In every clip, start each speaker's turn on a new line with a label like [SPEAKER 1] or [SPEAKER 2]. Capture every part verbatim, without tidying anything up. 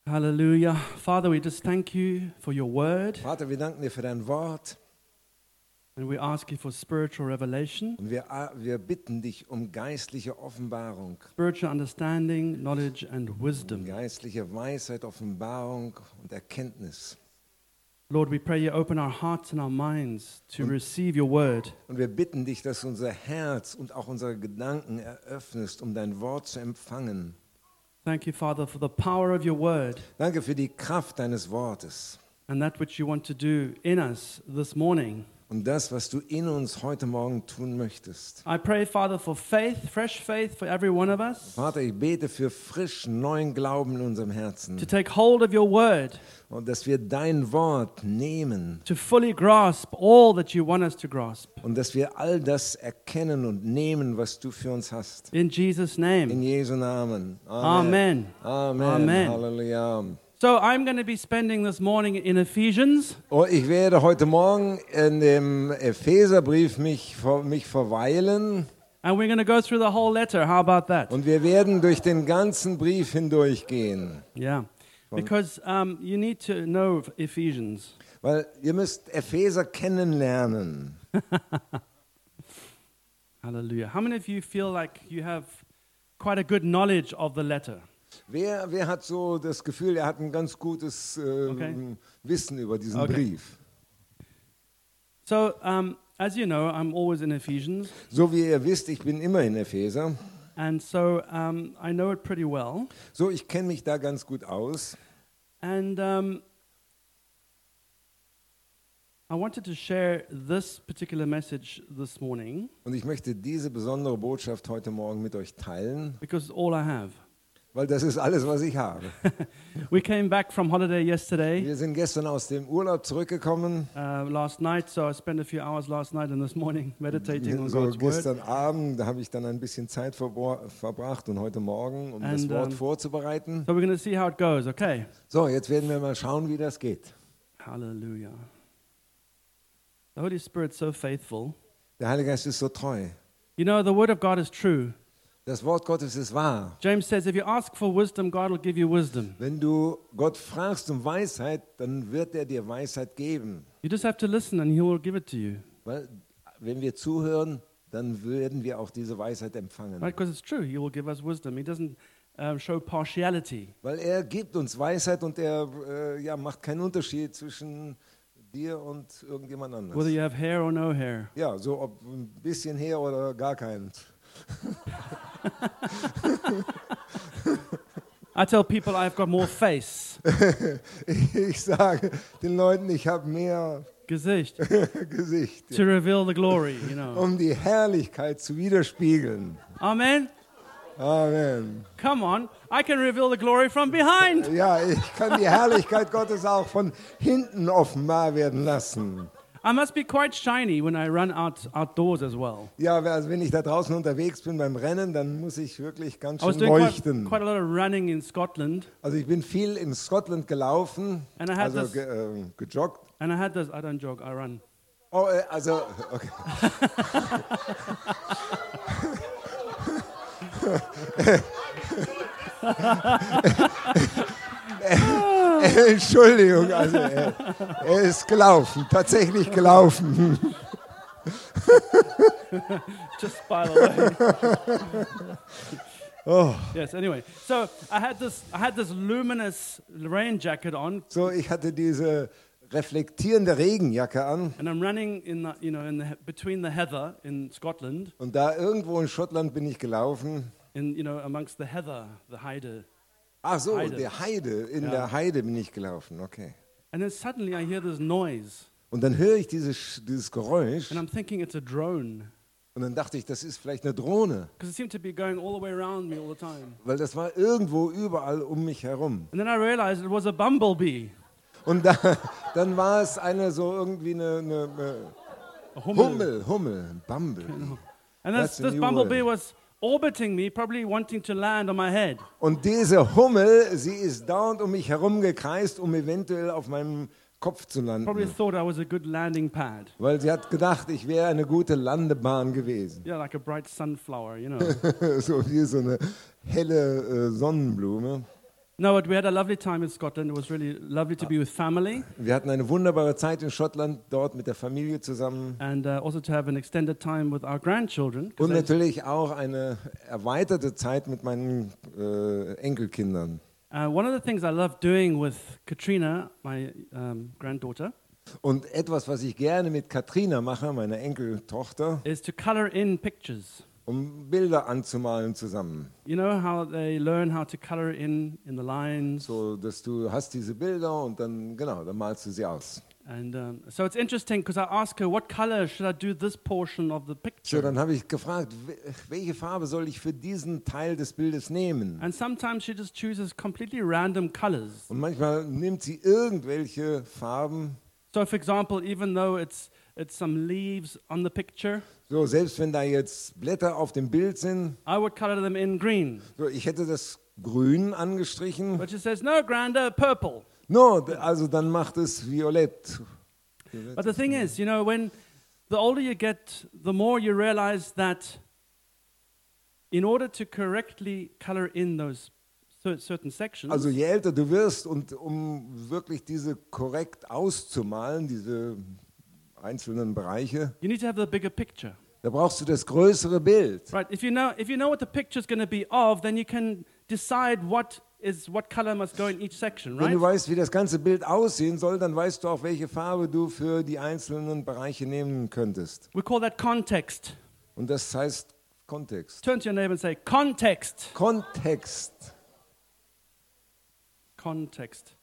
[SPEAKER 1] Hallelujah. Father, we just thank you for your word,
[SPEAKER 2] Vater, wir danken dir für dein Wort
[SPEAKER 1] and we ask you for spiritual revelation,
[SPEAKER 2] und wir, wir bitten dich um geistliche Offenbarung,
[SPEAKER 1] spiritual understanding, knowledge, and
[SPEAKER 2] um
[SPEAKER 1] wisdom.
[SPEAKER 2] geistliche Weisheit, Offenbarung und Erkenntnis.
[SPEAKER 1] Lord, we pray you open our hearts and our minds to receive your word.
[SPEAKER 2] Und wir bitten dich, dass du unser Herz und auch unsere Gedanken eröffnest, um dein Wort zu empfangen.
[SPEAKER 1] Thank you, Father, for the power of your word
[SPEAKER 2] Danke für die Kraft deines Wortes
[SPEAKER 1] and that which you want to do in us this morning.
[SPEAKER 2] und das, was du in uns heute Morgen tun möchtest.
[SPEAKER 1] I pray, Father, for faith, fresh faith for every one of us,
[SPEAKER 2] Vater, ich bete für frisch neuen Glauben in unserem Herzen
[SPEAKER 1] to take hold of your word,
[SPEAKER 2] und dass wir dein Wort nehmen
[SPEAKER 1] to fully grasp all that you want us to grasp.
[SPEAKER 2] und dass wir all das erkennen und nehmen, was du für uns hast.
[SPEAKER 1] In Jesus'
[SPEAKER 2] In
[SPEAKER 1] name.
[SPEAKER 2] Jesu Namen.
[SPEAKER 1] Amen.
[SPEAKER 2] Amen.
[SPEAKER 1] Amen.
[SPEAKER 2] Halleluja.
[SPEAKER 1] So I'm going to be spending this morning in Ephesians.
[SPEAKER 2] Und ich werde heute Morgen in dem Epheserbrief mich, ver- mich verweilen
[SPEAKER 1] And we're going to go through the whole letter. How about that?
[SPEAKER 2] und wir werden durch den ganzen Brief hindurchgehen.
[SPEAKER 1] Yeah. Because um, you need to know Ephesians.
[SPEAKER 2] Weil ihr müsst Epheser kennenlernen.
[SPEAKER 1] Hallelujah. How many of you feel like you have quite a good knowledge of the letter?
[SPEAKER 2] Wer, wer hat so das Gefühl, er hat ein ganz gutes äh,
[SPEAKER 1] Okay.
[SPEAKER 2] Wissen über diesen
[SPEAKER 1] Okay.
[SPEAKER 2] Brief?
[SPEAKER 1] So, um, as you know, I'm always in Ephesians.
[SPEAKER 2] So wie ihr wisst, ich bin immer in Epheser.
[SPEAKER 1] And so um, I know it pretty well.
[SPEAKER 2] So, ich kenne mich da ganz gut aus.
[SPEAKER 1] And um, I wanted to share this particular message this morning
[SPEAKER 2] Und ich möchte diese besondere Botschaft heute Morgen mit euch teilen,
[SPEAKER 1] because it's all I have.
[SPEAKER 2] weil das ist alles, was ich habe.
[SPEAKER 1] We came back from holiday yesterday,
[SPEAKER 2] Wir sind gestern aus dem Urlaub zurückgekommen.
[SPEAKER 1] uh, last night, so I spent a few hours last night and this morning meditating on
[SPEAKER 2] So
[SPEAKER 1] God's Word.
[SPEAKER 2] gestern Abend, da habe ich dann ein bisschen Zeit verbra- verbracht und heute Morgen, um das
[SPEAKER 1] And,
[SPEAKER 2] Wort
[SPEAKER 1] um,
[SPEAKER 2] vorzubereiten.
[SPEAKER 1] So we're going to see how it goes, okay?
[SPEAKER 2] So, jetzt werden wir mal schauen, wie das geht.
[SPEAKER 1] Hallelujah. The Holy Spirit's so faithful.
[SPEAKER 2] Der Heilige Geist ist so treu.
[SPEAKER 1] You know, the Word of God is true.
[SPEAKER 2] Das Wort Gottes ist wahr.
[SPEAKER 1] James says, if you ask for wisdom, God will give you wisdom.
[SPEAKER 2] Wenn du Gott fragst um Weisheit, dann wird er dir Weisheit geben.
[SPEAKER 1] You just have to listen and He will give it to you.
[SPEAKER 2] Weil, wenn wir zuhören, dann werden wir auch diese Weisheit empfangen.
[SPEAKER 1] Right? Because it's true. He will give us wisdom. He doesn't um, show partiality.
[SPEAKER 2] Weil er gibt uns Weisheit und er äh, ja, macht keinen Unterschied zwischen dir und irgendjemand
[SPEAKER 1] Whether
[SPEAKER 2] anderes.
[SPEAKER 1] you have hair or no hair.
[SPEAKER 2] Ja, so ob ein bisschen her oder gar keins.
[SPEAKER 1] I tell people I've got more face.
[SPEAKER 2] Ich sage den Leuten, ich habe mehr
[SPEAKER 1] Gesicht.
[SPEAKER 2] Gesicht,
[SPEAKER 1] To reveal the glory, you know.
[SPEAKER 2] um die Herrlichkeit zu widerspiegeln.
[SPEAKER 1] Amen.
[SPEAKER 2] Amen.
[SPEAKER 1] Come on. I can reveal the glory from behind.
[SPEAKER 2] Ja, ich kann die Herrlichkeit Gottes auch von hinten offenbar werden lassen.
[SPEAKER 1] I must be quite shiny when I run out outdoors as well.
[SPEAKER 2] Ja, also wenn ich da draußen unterwegs bin beim Rennen, dann muss ich wirklich ganz
[SPEAKER 1] I was
[SPEAKER 2] schön
[SPEAKER 1] doing quite,
[SPEAKER 2] leuchten.
[SPEAKER 1] quite a lot of running in Scotland,
[SPEAKER 2] Also ich bin viel in Scotland gelaufen,
[SPEAKER 1] And I had
[SPEAKER 2] also
[SPEAKER 1] this-
[SPEAKER 2] ge, äh, gejoggt.
[SPEAKER 1] and I had this. I don't jog, I run.
[SPEAKER 2] Oh, äh, also, okay. Entschuldigung, also er, er ist gelaufen, tatsächlich gelaufen.
[SPEAKER 1] Just by the way.
[SPEAKER 2] Oh.
[SPEAKER 1] Yes. Anyway, so I had this. I had this luminous rain jacket on,
[SPEAKER 2] So, ich hatte diese reflektierende Regenjacke an
[SPEAKER 1] and I'm running in the, you know, in the between the heather in Scotland,
[SPEAKER 2] und da irgendwo in Schottland bin ich gelaufen.
[SPEAKER 1] in you know amongst the heather, the heide,
[SPEAKER 2] Ach so,
[SPEAKER 1] Heide.
[SPEAKER 2] der Heide, in
[SPEAKER 1] Ja.
[SPEAKER 2] der Heide bin ich gelaufen, okay.
[SPEAKER 1] and then suddenly I hear this noise,
[SPEAKER 2] Und dann höre ich dieses, dieses Geräusch
[SPEAKER 1] and I'm thinking it's a drone
[SPEAKER 2] und dann dachte ich, das ist vielleicht eine Drohne,
[SPEAKER 1] because it seemed to be going all the way around me all the time.
[SPEAKER 2] weil das war irgendwo überall um mich herum.
[SPEAKER 1] And then I realized it was a bumblebee,
[SPEAKER 2] Und da, dann war es eine so irgendwie eine, eine, eine
[SPEAKER 1] a hummel.
[SPEAKER 2] Hummel, Hummel, Bumble.
[SPEAKER 1] And
[SPEAKER 2] That's
[SPEAKER 1] this,
[SPEAKER 2] a
[SPEAKER 1] this
[SPEAKER 2] new
[SPEAKER 1] bumblebee
[SPEAKER 2] word.
[SPEAKER 1] was orbiting me, probably wanting to land on my head.
[SPEAKER 2] Und diese Hummel, sie ist dauernd um mich herum gekreist, um eventuell auf meinem Kopf zu
[SPEAKER 1] Probably
[SPEAKER 2] landen.
[SPEAKER 1] thought I was a good landing pad.
[SPEAKER 2] Weil sie hat gedacht, ich wäre eine gute Landebahn gewesen.
[SPEAKER 1] Yeah, like a bright sunflower, you know.
[SPEAKER 2] So wie so eine helle äh, Sonnenblume.
[SPEAKER 1] No, but we had a lovely time in Scotland. It was really lovely to be with family
[SPEAKER 2] Wir hatten eine wunderbare Zeit in Schottland, dort mit der Familie zusammen.
[SPEAKER 1] and uh, also to have an extended time with our grandchildren. 'cause
[SPEAKER 2] Und
[SPEAKER 1] they-
[SPEAKER 2] natürlich auch eine erweiterte Zeit mit meinen äh, Enkelkindern.
[SPEAKER 1] Uh, one of the things I love doing with Katrina, my um, granddaughter,
[SPEAKER 2] Und etwas, was ich gerne mit Katrina mache, meiner Enkeltochter,
[SPEAKER 1] is to color in pictures.
[SPEAKER 2] um Bilder anzumalen zusammen.
[SPEAKER 1] You know how they learn how to color in in the lines,
[SPEAKER 2] So, dass du hast diese Bilder und dann, genau, dann malst du sie aus.
[SPEAKER 1] and um, so it's interesting because I ask her, "What color should I do this portion of the
[SPEAKER 2] So,
[SPEAKER 1] picture?"
[SPEAKER 2] dann habe ich gefragt, we- welche Farbe soll ich für diesen Teil des Bildes nehmen?
[SPEAKER 1] And sometimes she just chooses completely random colors.
[SPEAKER 2] Und manchmal nimmt sie irgendwelche Farben.
[SPEAKER 1] So, for example, even though it's it's some leaves on the picture,
[SPEAKER 2] So, selbst wenn da jetzt Blätter auf dem Bild sind,
[SPEAKER 1] I would color them in green.
[SPEAKER 2] so, ich hätte das grün angestrichen.
[SPEAKER 1] But she says, "No, Granda, purple."
[SPEAKER 2] No, d- also dann macht es violett.
[SPEAKER 1] But the thing is, you know, when the older you get, the more you realize that in order to correctly color in those cer- certain sections,
[SPEAKER 2] Also je älter du wirst und um wirklich diese korrekt auszumalen, diese einzelnen Bereiche,
[SPEAKER 1] you need to have the bigger picture,
[SPEAKER 2] da brauchst du das größere Bild.
[SPEAKER 1] right? If you know, if you know what the picture is going to be of, then you can decide what is what color must go in each section,
[SPEAKER 2] Wenn
[SPEAKER 1] right?
[SPEAKER 2] du weißt, wie das ganze Bild aussehen soll, dann weißt du auch, welche Farbe du für die einzelnen Bereiche nehmen könntest.
[SPEAKER 1] We call that context.
[SPEAKER 2] Und das heißt Kontext.
[SPEAKER 1] Turn to your neighbor and say, "Context."
[SPEAKER 2] Kontext.
[SPEAKER 1] Context.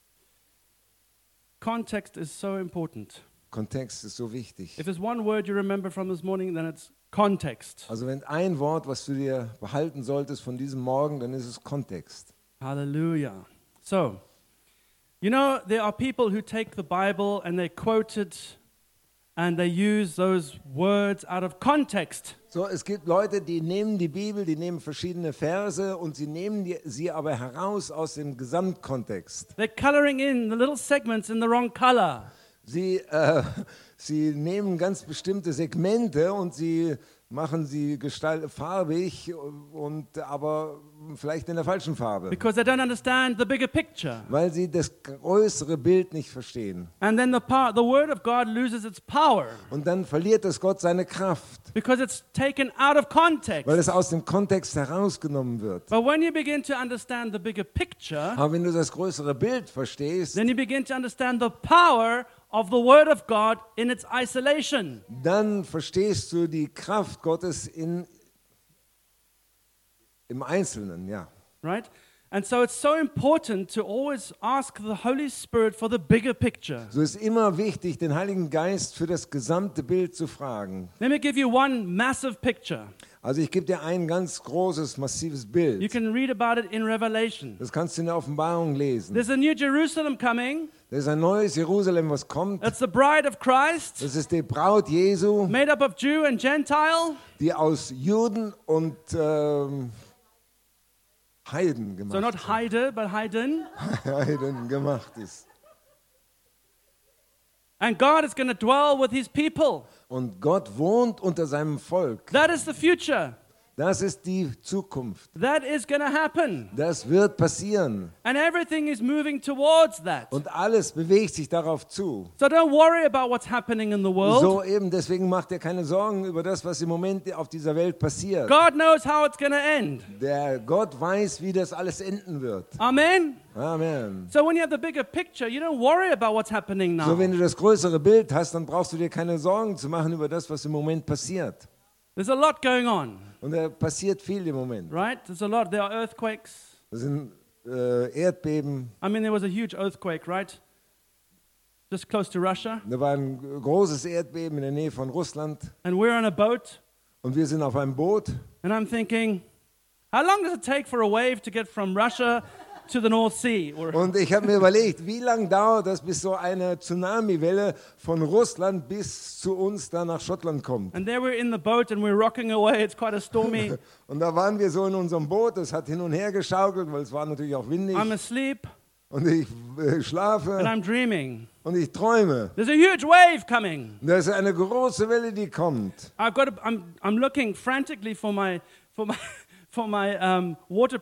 [SPEAKER 1] Context is so important.
[SPEAKER 2] Kontext ist so wichtig.
[SPEAKER 1] If there's one word you remember from this morning, then it's context.
[SPEAKER 2] Also wenn ein Wort, was du dir behalten solltest von diesem Morgen, dann ist es Kontext.
[SPEAKER 1] Hallelujah. So, you know, there are people who take the Bible and they quote it and they use those words out of context.
[SPEAKER 2] So, es gibt Leute, die nehmen die Bibel, die nehmen verschiedene Verse und sie nehmen die, sie aber heraus aus dem Gesamtkontext.
[SPEAKER 1] They're coloring in the little segments in the wrong color.
[SPEAKER 2] Sie, äh, sie nehmen ganz bestimmte Segmente und sie machen sie gestalt farbig und aber vielleicht in der falschen Farbe,
[SPEAKER 1] Because they don't understand the bigger picture.
[SPEAKER 2] weil sie das größere Bild nicht verstehen.
[SPEAKER 1] And then the, power, the Word of God loses its power
[SPEAKER 2] Und dann verliert das Gott seine Kraft,
[SPEAKER 1] because it's taken out of context.
[SPEAKER 2] weil es aus dem Kontext herausgenommen wird.
[SPEAKER 1] But when you begin to understand the bigger picture,
[SPEAKER 2] Aber wenn du das größere Bild verstehst,
[SPEAKER 1] then you begin to understand the power of the Word of God in its isolation.
[SPEAKER 2] dann verstehst du die Kraft Gottes in, im Einzelnen, ja.
[SPEAKER 1] Right? And so it's so important to always ask the Holy Spirit for the bigger picture.
[SPEAKER 2] So ist immer wichtig, den Heiligen Geist für das gesamte Bild zu fragen.
[SPEAKER 1] Let me give you one massive picture.
[SPEAKER 2] Also ich gebe dir ein ganz großes, massives
[SPEAKER 1] You
[SPEAKER 2] Bild.
[SPEAKER 1] can read about it in Revelation.
[SPEAKER 2] Das kannst du in der Offenbarung lesen.
[SPEAKER 1] There's a new Jerusalem coming.
[SPEAKER 2] Das ist ein neues Jerusalem, was kommt.
[SPEAKER 1] It's the bride of Christ,
[SPEAKER 2] Das ist die Braut Jesu,
[SPEAKER 1] made up of Jew and Gentile.
[SPEAKER 2] die aus Juden und ähm, Heiden
[SPEAKER 1] So
[SPEAKER 2] gemacht,
[SPEAKER 1] not Heide, but Heiden.
[SPEAKER 2] Heiden gemacht ist.
[SPEAKER 1] And God is going to dwell with his people.
[SPEAKER 2] Und Gott wohnt unter seinem Volk.
[SPEAKER 1] That is the future.
[SPEAKER 2] Das ist die Zukunft.
[SPEAKER 1] That is going to happen.
[SPEAKER 2] Das wird passieren.
[SPEAKER 1] And everything is moving towards that.
[SPEAKER 2] Und alles bewegt sich darauf zu.
[SPEAKER 1] So don't worry about what's happening in the world.
[SPEAKER 2] So eben, deswegen macht dir keine Sorgen über das, was im Moment auf dieser Welt passiert.
[SPEAKER 1] God knows how it's going to end.
[SPEAKER 2] Der Gott weiß, wie das alles enden wird.
[SPEAKER 1] Amen.
[SPEAKER 2] Amen.
[SPEAKER 1] So when you have the bigger picture, you don't worry about what's happening now.
[SPEAKER 2] So, wenn du das größere Bild hast, dann brauchst du dir keine Sorgen zu machen über das, was im Moment passiert.
[SPEAKER 1] There's a lot going on,
[SPEAKER 2] Und da passiert viel im Moment.
[SPEAKER 1] right? There's a lot. There are earthquakes.
[SPEAKER 2] Das sind äh, Erdbeben.
[SPEAKER 1] I mean, there was a huge earthquake, right? Just close to Russia.
[SPEAKER 2] Da war ein großes Erdbeben in der Nähe von Russland.
[SPEAKER 1] And we're on a boat.
[SPEAKER 2] Und wir sind auf einem Boot.
[SPEAKER 1] And I'm thinking, how long does it take for a wave to get from Russia to the North Sea? Or,
[SPEAKER 2] Und ich habe mir überlegt, wie lange dauert das, bis so eine Tsunamiwelle von Russland bis zu uns da nach Schottland kommt.
[SPEAKER 1] and there we're in the boat and we're rocking away. It's quite a stormy.
[SPEAKER 2] Und da waren wir so in unserem Boot, das hat hin und her geschaukelt, weil es war natürlich auch windig.
[SPEAKER 1] I'm asleep
[SPEAKER 2] Und ich äh,
[SPEAKER 1] and
[SPEAKER 2] schlafe
[SPEAKER 1] I'm dreaming.
[SPEAKER 2] und ich träume.
[SPEAKER 1] There's a huge wave coming.
[SPEAKER 2] Und da ist eine große Welle, die kommt.
[SPEAKER 1] I've got. To, I'm. I'm looking frantically for my for my for my um, waterproof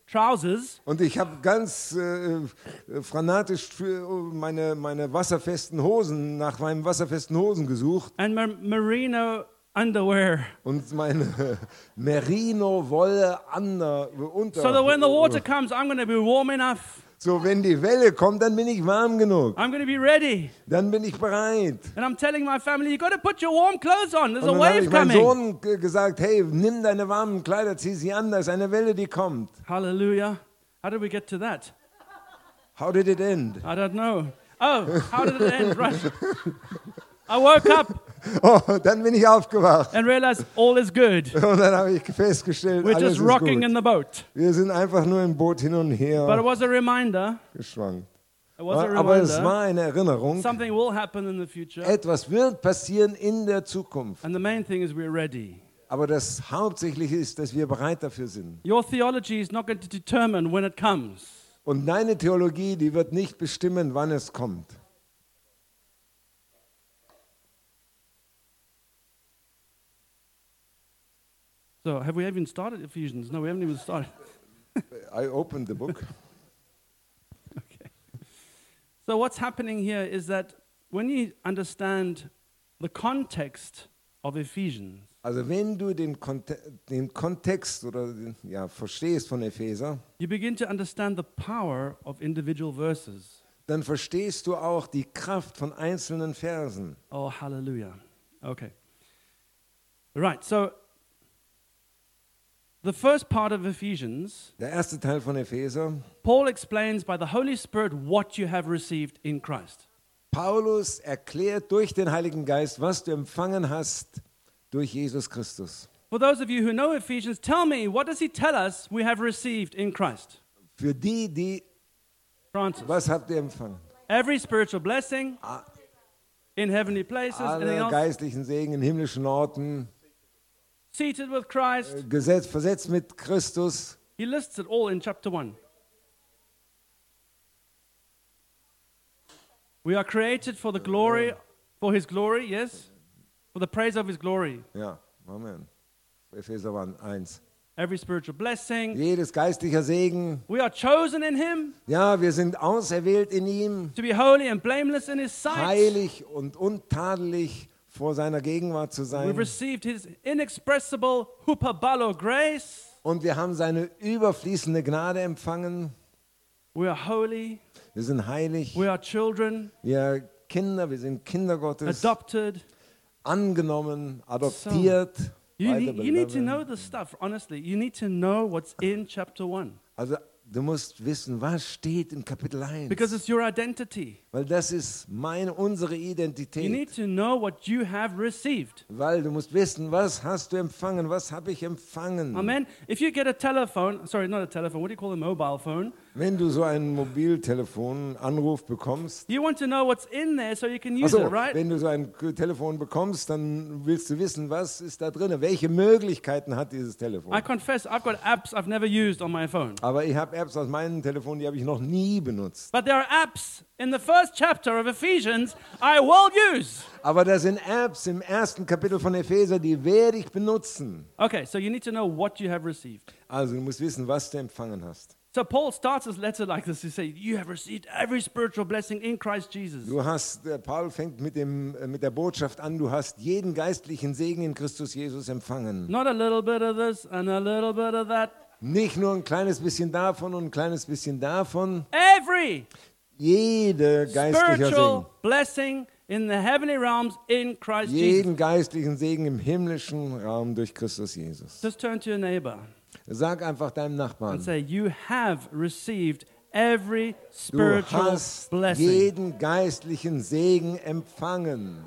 [SPEAKER 1] trousers.
[SPEAKER 2] Und ich habe ganz äh, fanatisch für meine, meine wasserfesten Hosen, nach meinen wasserfesten Hosen gesucht.
[SPEAKER 1] And mer- merino underwear.
[SPEAKER 2] Und meine Merino-Wolle Under, unter.
[SPEAKER 1] So that when the water comes, I'm going to be warm enough.
[SPEAKER 2] So, wenn die Welle kommt, dann bin ich warm genug.
[SPEAKER 1] I'm going to be ready.
[SPEAKER 2] Dann bin ich bereit.
[SPEAKER 1] And I'm telling my family, you got to put your warm clothes on. There's
[SPEAKER 2] Und
[SPEAKER 1] a
[SPEAKER 2] dann habe
[SPEAKER 1] wave
[SPEAKER 2] ich meinem
[SPEAKER 1] coming.
[SPEAKER 2] Sohn g- gesagt, hey, nimm deine warmen Kleider, zieh sie an, da ist eine Welle, die kommt.
[SPEAKER 1] Hallelujah. How did we get to that?
[SPEAKER 2] How did it end?
[SPEAKER 1] I don't know. Oh, how did it end? Right. I woke up
[SPEAKER 2] Oh, dann bin ich aufgewacht.
[SPEAKER 1] and realized all is good.
[SPEAKER 2] Und dann habe ich festgestellt,
[SPEAKER 1] We're
[SPEAKER 2] alles
[SPEAKER 1] just
[SPEAKER 2] ist
[SPEAKER 1] rocking
[SPEAKER 2] gut.
[SPEAKER 1] in the boat.
[SPEAKER 2] Wir sind einfach nur im Boot hin und
[SPEAKER 1] But it
[SPEAKER 2] her
[SPEAKER 1] was a reminder.
[SPEAKER 2] geschwankt.
[SPEAKER 1] It was a
[SPEAKER 2] Aber es
[SPEAKER 1] reminder.
[SPEAKER 2] war eine Erinnerung.
[SPEAKER 1] Something will happen in the future.
[SPEAKER 2] Etwas wird passieren in der Zukunft.
[SPEAKER 1] And the main thing is we're ready.
[SPEAKER 2] Aber das Hauptsächliche ist, dass wir bereit dafür sind.
[SPEAKER 1] Your theology is not going to determine when it comes.
[SPEAKER 2] Und deine Theologie, die wird nicht bestimmen, wann es kommt.
[SPEAKER 1] So, have we even started Ephesians? No, we haven't even started.
[SPEAKER 2] I opened the book.
[SPEAKER 1] Okay. So, what's happening here is that when you understand the context of Ephesians,
[SPEAKER 2] Also wenn du den, Konte den Kontext oder den, ja, verstehst von Epheser,
[SPEAKER 1] you begin to understand the power of individual verses.
[SPEAKER 2] dann verstehst du auch die Kraft von einzelnen Versen.
[SPEAKER 1] Oh, hallelujah. Okay. Right, so the first part of Ephesians,
[SPEAKER 2] Der erste Teil von Epheser,
[SPEAKER 1] Paul explains by the Holy Spirit what you have received in Christ.
[SPEAKER 2] Paulus erklärt durch den Heiligen Geist, was du empfangen hast durch Jesus Christus.
[SPEAKER 1] For those of you who know Ephesians, tell me, what does he tell us we have received in Christ?
[SPEAKER 2] Für die, die,
[SPEAKER 1] Francis.
[SPEAKER 2] was habt ihr empfangen?
[SPEAKER 1] Every spiritual blessing
[SPEAKER 2] A-
[SPEAKER 1] in heavenly places, anything
[SPEAKER 2] Alle
[SPEAKER 1] else,
[SPEAKER 2] geistlichen Segen in himmlischen Orten,
[SPEAKER 1] seated with Christ.
[SPEAKER 2] äh, gesetzt, versetzt mit Christus.
[SPEAKER 1] He lists it all in chapter one. We are created for the glory, for his glory, yes? For the praise of his glory.
[SPEAKER 2] Ja, Amen. Epheser eins.
[SPEAKER 1] Every spiritual blessing.
[SPEAKER 2] Jedes geistlicher Segen.
[SPEAKER 1] We are chosen in him
[SPEAKER 2] Ja, wir sind auserwählt in ihm,
[SPEAKER 1] to be holy and blameless in his sight.
[SPEAKER 2] heilig und untadelig vor seiner Gegenwart zu
[SPEAKER 1] We've
[SPEAKER 2] sein.
[SPEAKER 1] received his inexpressible hupabalo grace.
[SPEAKER 2] Und wir haben seine überfließende Gnade empfangen.
[SPEAKER 1] We are holy.
[SPEAKER 2] Wir sind heilig.
[SPEAKER 1] We are children,
[SPEAKER 2] Wir Kinder, wir sind Kinder Gottes.
[SPEAKER 1] adopted.
[SPEAKER 2] Angenommen, adoptiert.
[SPEAKER 1] You
[SPEAKER 2] weiter
[SPEAKER 1] need, you need to
[SPEAKER 2] beloved.
[SPEAKER 1] know the stuff, honestly. You need to know what's in chapter one.
[SPEAKER 2] Also du musst wissen, was steht in Kapitel eins.
[SPEAKER 1] Because it's your identity.
[SPEAKER 2] Weil das ist meine, unsere
[SPEAKER 1] You
[SPEAKER 2] Identität.
[SPEAKER 1] need to know what you have received.
[SPEAKER 2] Weil du musst wissen, was hast du empfangen, was habe ich empfangen.
[SPEAKER 1] Amen. If you get a telephone, sorry, not a telephone, what do you call a mobile phone?
[SPEAKER 2] Wenn du so einen Mobiltelefon-Anruf bekommst,
[SPEAKER 1] You want to know what's in there so you can use
[SPEAKER 2] also
[SPEAKER 1] it, right?
[SPEAKER 2] wenn du so ein Telefon bekommst, dann willst du wissen, was ist da drin, welche Möglichkeiten hat dieses Telefon.
[SPEAKER 1] I confess, I've got apps I've never used on my phone.
[SPEAKER 2] Aber ich habe Apps aus meinem Telefon, die habe ich noch nie benutzt.
[SPEAKER 1] But there are apps in the first chapter of Ephesians I will use.
[SPEAKER 2] Aber da sind Apps im ersten Kapitel von Epheser, die werde ich benutzen.
[SPEAKER 1] Okay, so you need to know what you have received.
[SPEAKER 2] Also du musst wissen, was du empfangen hast.
[SPEAKER 1] So Paul starts his letter like this. He says, you have received every spiritual blessing in Christ Jesus.
[SPEAKER 2] Du hast, der Paul fängt mit, dem, äh, mit der Botschaft an, du hast jeden geistlichen Segen in Christus Jesus empfangen.
[SPEAKER 1] Not a little bit of this and a little bit of that.
[SPEAKER 2] Nicht nur ein kleines bisschen davon und ein kleines bisschen davon.
[SPEAKER 1] Every
[SPEAKER 2] Jede geistlicher
[SPEAKER 1] spiritual
[SPEAKER 2] Segen.
[SPEAKER 1] blessing in the heavenly realms in Christ Jesus.
[SPEAKER 2] Jeden geistlichen Segen im himmlischen Raum durch Christus Jesus.
[SPEAKER 1] Just turn to your neighbor
[SPEAKER 2] Sag einfach deinem Nachbarn,
[SPEAKER 1] and say, you have received every
[SPEAKER 2] du
[SPEAKER 1] spiritual
[SPEAKER 2] hast
[SPEAKER 1] blessing.
[SPEAKER 2] jeden geistlichen Segen empfangen.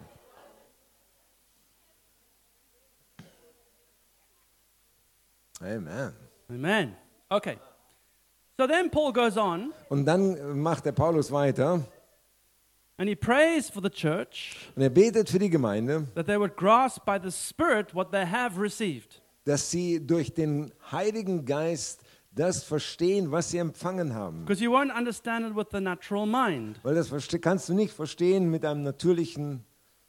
[SPEAKER 2] Amen.
[SPEAKER 1] Amen. Okay. So then Paul goes on
[SPEAKER 2] Und dann macht der Paulus weiter
[SPEAKER 1] and he prays for the church
[SPEAKER 2] und er betet für die Gemeinde,
[SPEAKER 1] that they would grasp by the Spirit what they have received.
[SPEAKER 2] dass sie durch den Heiligen Geist das verstehen, was sie empfangen haben.
[SPEAKER 1] Because you won't understand it with the natural mind.
[SPEAKER 2] Weil das verste- kannst du nicht verstehen mit einem natürlichen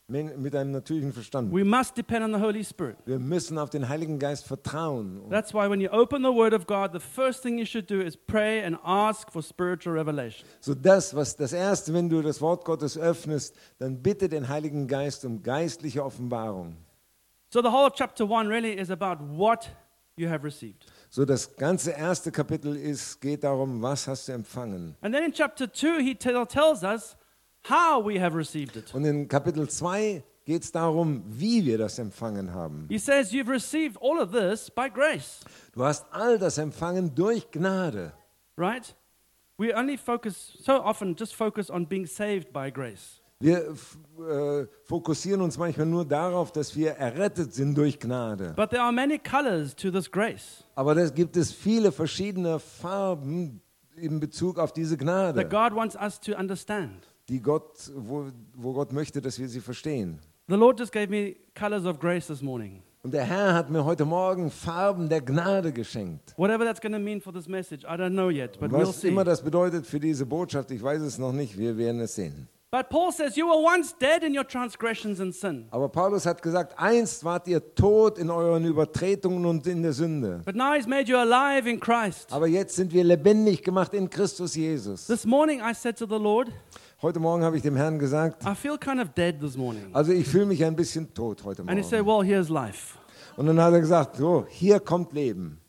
[SPEAKER 2] Men- Mit einem natürlichen Verstand.
[SPEAKER 1] We must depend on the Holy Spirit.
[SPEAKER 2] Wir müssen auf den Heiligen Geist vertrauen.
[SPEAKER 1] That's why when you open the Word of God, the first thing you should do is pray and ask for spiritual revelation.
[SPEAKER 2] So das, was das Erste, wenn du das Wort Gottes öffnest, dann bitte den Heiligen Geist um geistliche Offenbarung.
[SPEAKER 1] So the whole of chapter one really is about what you have received.
[SPEAKER 2] So das ganze erste Kapitel ist, geht darum, was hast du empfangen.
[SPEAKER 1] And then in chapter two, he tell, tells us how we have received it.
[SPEAKER 2] Und in Kapitel zwei geht es darum, wie wir das empfangen haben.
[SPEAKER 1] He says, you've received all of this by grace,
[SPEAKER 2] Du hast all das empfangen durch Gnade.
[SPEAKER 1] right? We only focus, so often just focus on being saved by grace.
[SPEAKER 2] Wir f- äh, fokussieren uns manchmal nur darauf, dass wir errettet sind durch Gnade.
[SPEAKER 1] But there are many colors to this grace
[SPEAKER 2] Aber da gibt es viele verschiedene Farben in Bezug auf diese
[SPEAKER 1] that
[SPEAKER 2] Gnade,
[SPEAKER 1] God wants us to understand.
[SPEAKER 2] die Gott, wo, wo Gott möchte, dass wir sie verstehen.
[SPEAKER 1] The Lord just gave me colors of grace this morning.
[SPEAKER 2] Und der Herr hat mir heute Morgen Farben der Gnade geschenkt.
[SPEAKER 1] Whatever that's going to mean for this message, I don't know yet, but we'll
[SPEAKER 2] Was
[SPEAKER 1] see.
[SPEAKER 2] immer das bedeutet für diese Botschaft, ich weiß es noch nicht, wir werden es sehen.
[SPEAKER 1] But Paul says, you were once dead in your transgressions and sin.
[SPEAKER 2] Aber Paulus hat gesagt, einst wart ihr tot in euren Übertretungen und in der Sünde.
[SPEAKER 1] But now he's made you alive in Christ.
[SPEAKER 2] Aber jetzt sind wir lebendig gemacht in Christus Jesus.
[SPEAKER 1] This morning I said to the Lord,
[SPEAKER 2] Heute Morgen habe ich dem Herrn gesagt,
[SPEAKER 1] I feel kind of dead this morning.
[SPEAKER 2] also ich fühle mich ein bisschen tot heute
[SPEAKER 1] And he said,
[SPEAKER 2] Morgen.
[SPEAKER 1] well, here's life.
[SPEAKER 2] Und dann hat er gesagt, so, hier kommt Leben.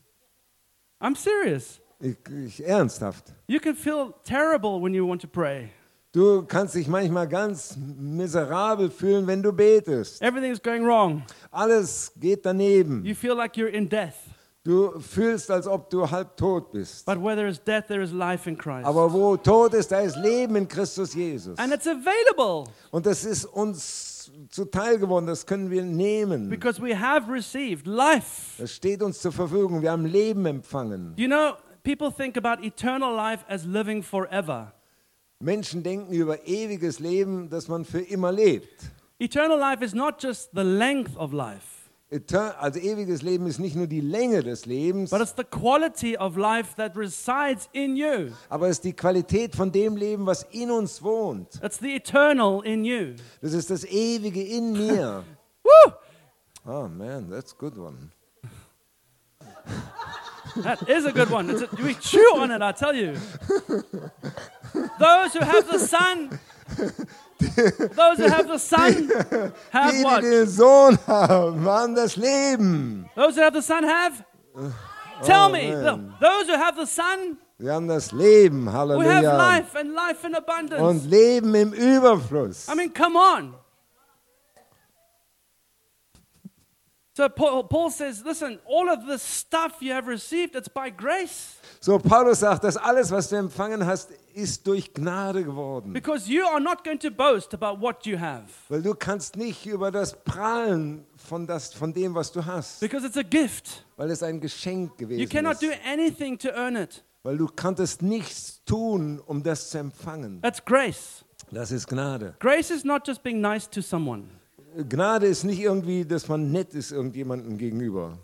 [SPEAKER 1] I'm serious.
[SPEAKER 2] Ich, ich, ernsthaft.
[SPEAKER 1] You can feel terrible when you want to pray.
[SPEAKER 2] Du kannst dich manchmal ganz miserabel fühlen, wenn du betest.
[SPEAKER 1] Everything's going wrong.
[SPEAKER 2] Alles geht daneben.
[SPEAKER 1] You feel like you're in death.
[SPEAKER 2] Du fühlst, als ob du halb tot bist.
[SPEAKER 1] But where there is death, there is life in Christ.
[SPEAKER 2] Aber wo Tod ist, da ist Leben in Christus Jesus.
[SPEAKER 1] And it's available
[SPEAKER 2] Und das ist uns zuteil geworden, das können wir nehmen.
[SPEAKER 1] because we have received life.
[SPEAKER 2] Das steht uns zur Verfügung, wir haben Leben empfangen.
[SPEAKER 1] You know, people think about eternal life as living forever.
[SPEAKER 2] Menschen denken über ewiges Leben, dass man für immer lebt.
[SPEAKER 1] Eternal life is not just the length of life,
[SPEAKER 2] Eter- Also ewiges Leben ist nicht nur die Länge des Lebens,
[SPEAKER 1] but it's the quality of life that resides in you.
[SPEAKER 2] aber es ist die Qualität von dem Leben, was in uns wohnt.
[SPEAKER 1] It's the eternal in you.
[SPEAKER 2] Das ist das Ewige in mir.
[SPEAKER 1] Woo!
[SPEAKER 2] Oh man, that's a good one.
[SPEAKER 1] That is a good one. It's a, we chew on it, I tell you. Those who have the Son, those who have the Son have
[SPEAKER 2] Die, die
[SPEAKER 1] what?
[SPEAKER 2] den Sohn haben, haben das Leben.
[SPEAKER 1] Those who have the Son have? Tell
[SPEAKER 2] oh,
[SPEAKER 1] me.
[SPEAKER 2] man.
[SPEAKER 1] Those who have the Son,
[SPEAKER 2] Wir haben das Leben,
[SPEAKER 1] we have
[SPEAKER 2] Halleluja.
[SPEAKER 1] life and life in abundance.
[SPEAKER 2] Und Leben im Überfluss.
[SPEAKER 1] I mean, come on. So Paul, Paul says, listen, all of the stuff you have received, it's by grace.
[SPEAKER 2] So, Paulus sagt, dass alles, was du empfangen hast, ist durch Gnade geworden.
[SPEAKER 1] Because you are not going to boast about what you have.
[SPEAKER 2] Weil du kannst nicht über das prahlen von, das, von dem, was du hast.
[SPEAKER 1] Because it's a gift.
[SPEAKER 2] Weil es ein Geschenk
[SPEAKER 1] You
[SPEAKER 2] gewesen
[SPEAKER 1] cannot do
[SPEAKER 2] ist.
[SPEAKER 1] anything to earn it.
[SPEAKER 2] Weil du konntest nichts tun, um das zu empfangen.
[SPEAKER 1] That's grace.
[SPEAKER 2] Das ist Gnade.
[SPEAKER 1] Grace is not just being nice to someone.
[SPEAKER 2] Gnade ist nicht irgendwie, dass man nett ist irgendjemandem gegenüber.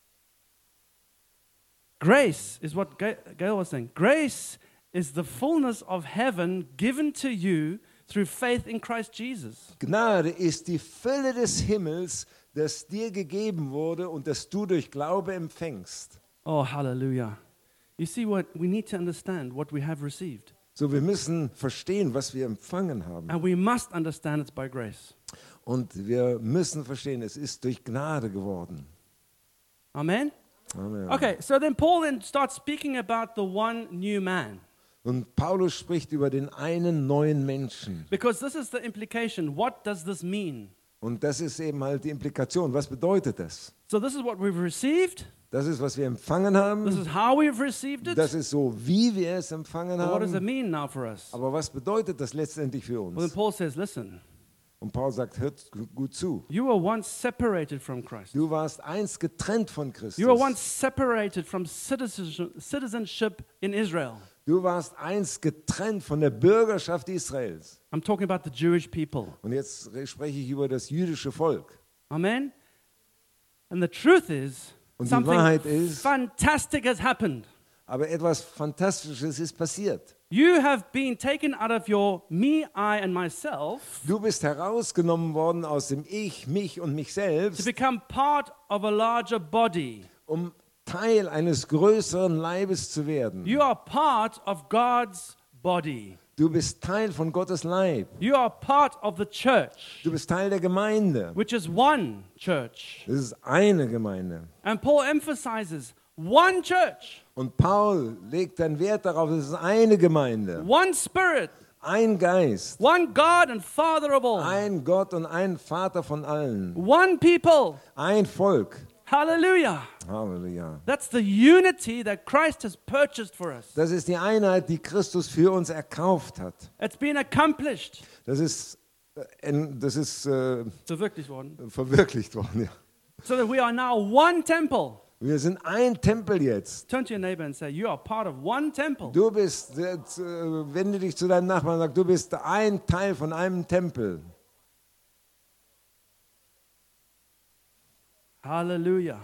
[SPEAKER 1] Grace is what Ga- Gail was saying. Grace is the fullness of heaven given to you through faith in Christ Jesus.
[SPEAKER 2] Gnade ist die Fülle des Himmels, das dir gegeben wurde und das du durch Glaube empfängst.
[SPEAKER 1] Oh, hallelujah. You see what we need to understand what we have received.
[SPEAKER 2] So, wir müssen verstehen, was wir empfangen haben.
[SPEAKER 1] And we must understand it's by grace.
[SPEAKER 2] Und wir müssen verstehen, es ist durch Gnade geworden.
[SPEAKER 1] Amen?
[SPEAKER 2] Amen.
[SPEAKER 1] Okay, so then Paul then starts speaking about the one new man.
[SPEAKER 2] Und Paulus spricht über den einen neuen Menschen.
[SPEAKER 1] Because this is the implication. What does this mean?
[SPEAKER 2] Und das ist eben halt die Implikation. Was bedeutet das?
[SPEAKER 1] So this is what we've received.
[SPEAKER 2] Das ist, was wir empfangen
[SPEAKER 1] This
[SPEAKER 2] haben.
[SPEAKER 1] is how we've received it.
[SPEAKER 2] Das ist so, wie wir es empfangen
[SPEAKER 1] But what does it
[SPEAKER 2] haben.
[SPEAKER 1] mean now for us?
[SPEAKER 2] Aber was bedeutet das letztendlich für
[SPEAKER 1] Well, then
[SPEAKER 2] uns?
[SPEAKER 1] Paul says, listen,
[SPEAKER 2] Und Paul sagt, hört gut zu.
[SPEAKER 1] you were once separated from Christ.
[SPEAKER 2] Du warst einst getrennt von Christus.
[SPEAKER 1] You were once separated from citizenship, citizenship in Israel.
[SPEAKER 2] Du warst einst getrennt von der Bürgerschaft Israels.
[SPEAKER 1] I'm talking about the Jewish people.
[SPEAKER 2] Und jetzt spreche ich über das jüdische Volk.
[SPEAKER 1] Amen? And the truth is,
[SPEAKER 2] Und die
[SPEAKER 1] something
[SPEAKER 2] Wahrheit ist-
[SPEAKER 1] fantastic has happened.
[SPEAKER 2] Aber etwas Fantastisches ist passiert.
[SPEAKER 1] You have been taken out of your me, I and myself
[SPEAKER 2] Du bist herausgenommen worden aus dem Ich, mich und mich
[SPEAKER 1] to
[SPEAKER 2] selbst,
[SPEAKER 1] become part of a larger body.
[SPEAKER 2] um Teil eines größeren Leibes zu werden.
[SPEAKER 1] You are part of God's body.
[SPEAKER 2] Du bist Teil von Gottes Leib.
[SPEAKER 1] You are part of the church,
[SPEAKER 2] Du bist Teil der Gemeinde.
[SPEAKER 1] which is one church.
[SPEAKER 2] Das ist eine Gemeinde.
[SPEAKER 1] And Paul emphasizes one church,
[SPEAKER 2] Und Paul legt dann Wert darauf, es ist eine Gemeinde,
[SPEAKER 1] one spirit,
[SPEAKER 2] ein Geist,
[SPEAKER 1] one God and Father of all,
[SPEAKER 2] ein Gott und ein Vater von allen,
[SPEAKER 1] one people.
[SPEAKER 2] ein Volk.
[SPEAKER 1] Hallelujah.
[SPEAKER 2] Halleluja.
[SPEAKER 1] That's the unity that Christ has purchased for us.
[SPEAKER 2] Das ist die Einheit, die Christus für uns erkauft hat.
[SPEAKER 1] It's been accomplished.
[SPEAKER 2] Das ist, äh, en- das ist äh,
[SPEAKER 1] Verwirklicht worden.
[SPEAKER 2] verwirklicht worden. Ja.
[SPEAKER 1] So that we are now one temple.
[SPEAKER 2] Wir sind ein Tempel jetzt.
[SPEAKER 1] Turn to your neighbor and say, you are part of one temple.
[SPEAKER 2] Du bist, jetzt, äh, wende dich zu deinem Nachbarn und sag, du bist ein Teil von einem Tempel.
[SPEAKER 1] Hallelujah.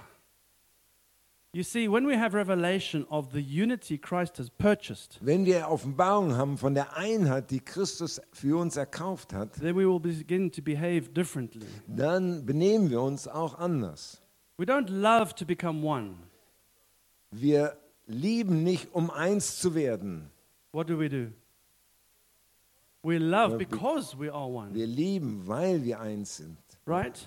[SPEAKER 1] You see, when we have revelation of the unity Christ has purchased,
[SPEAKER 2] Wenn wir Offenbarung haben von der Einheit, die Christus für uns erkauft hat,
[SPEAKER 1] then we will begin to behave differently.
[SPEAKER 2] dann benehmen wir uns auch anders.
[SPEAKER 1] We don't love to become one.
[SPEAKER 2] Wir lieben nicht, um eins zu werden.
[SPEAKER 1] What do we do? We love
[SPEAKER 2] Ja, we-
[SPEAKER 1] because we are one,
[SPEAKER 2] Wir lieben, weil wir eins sind.
[SPEAKER 1] right?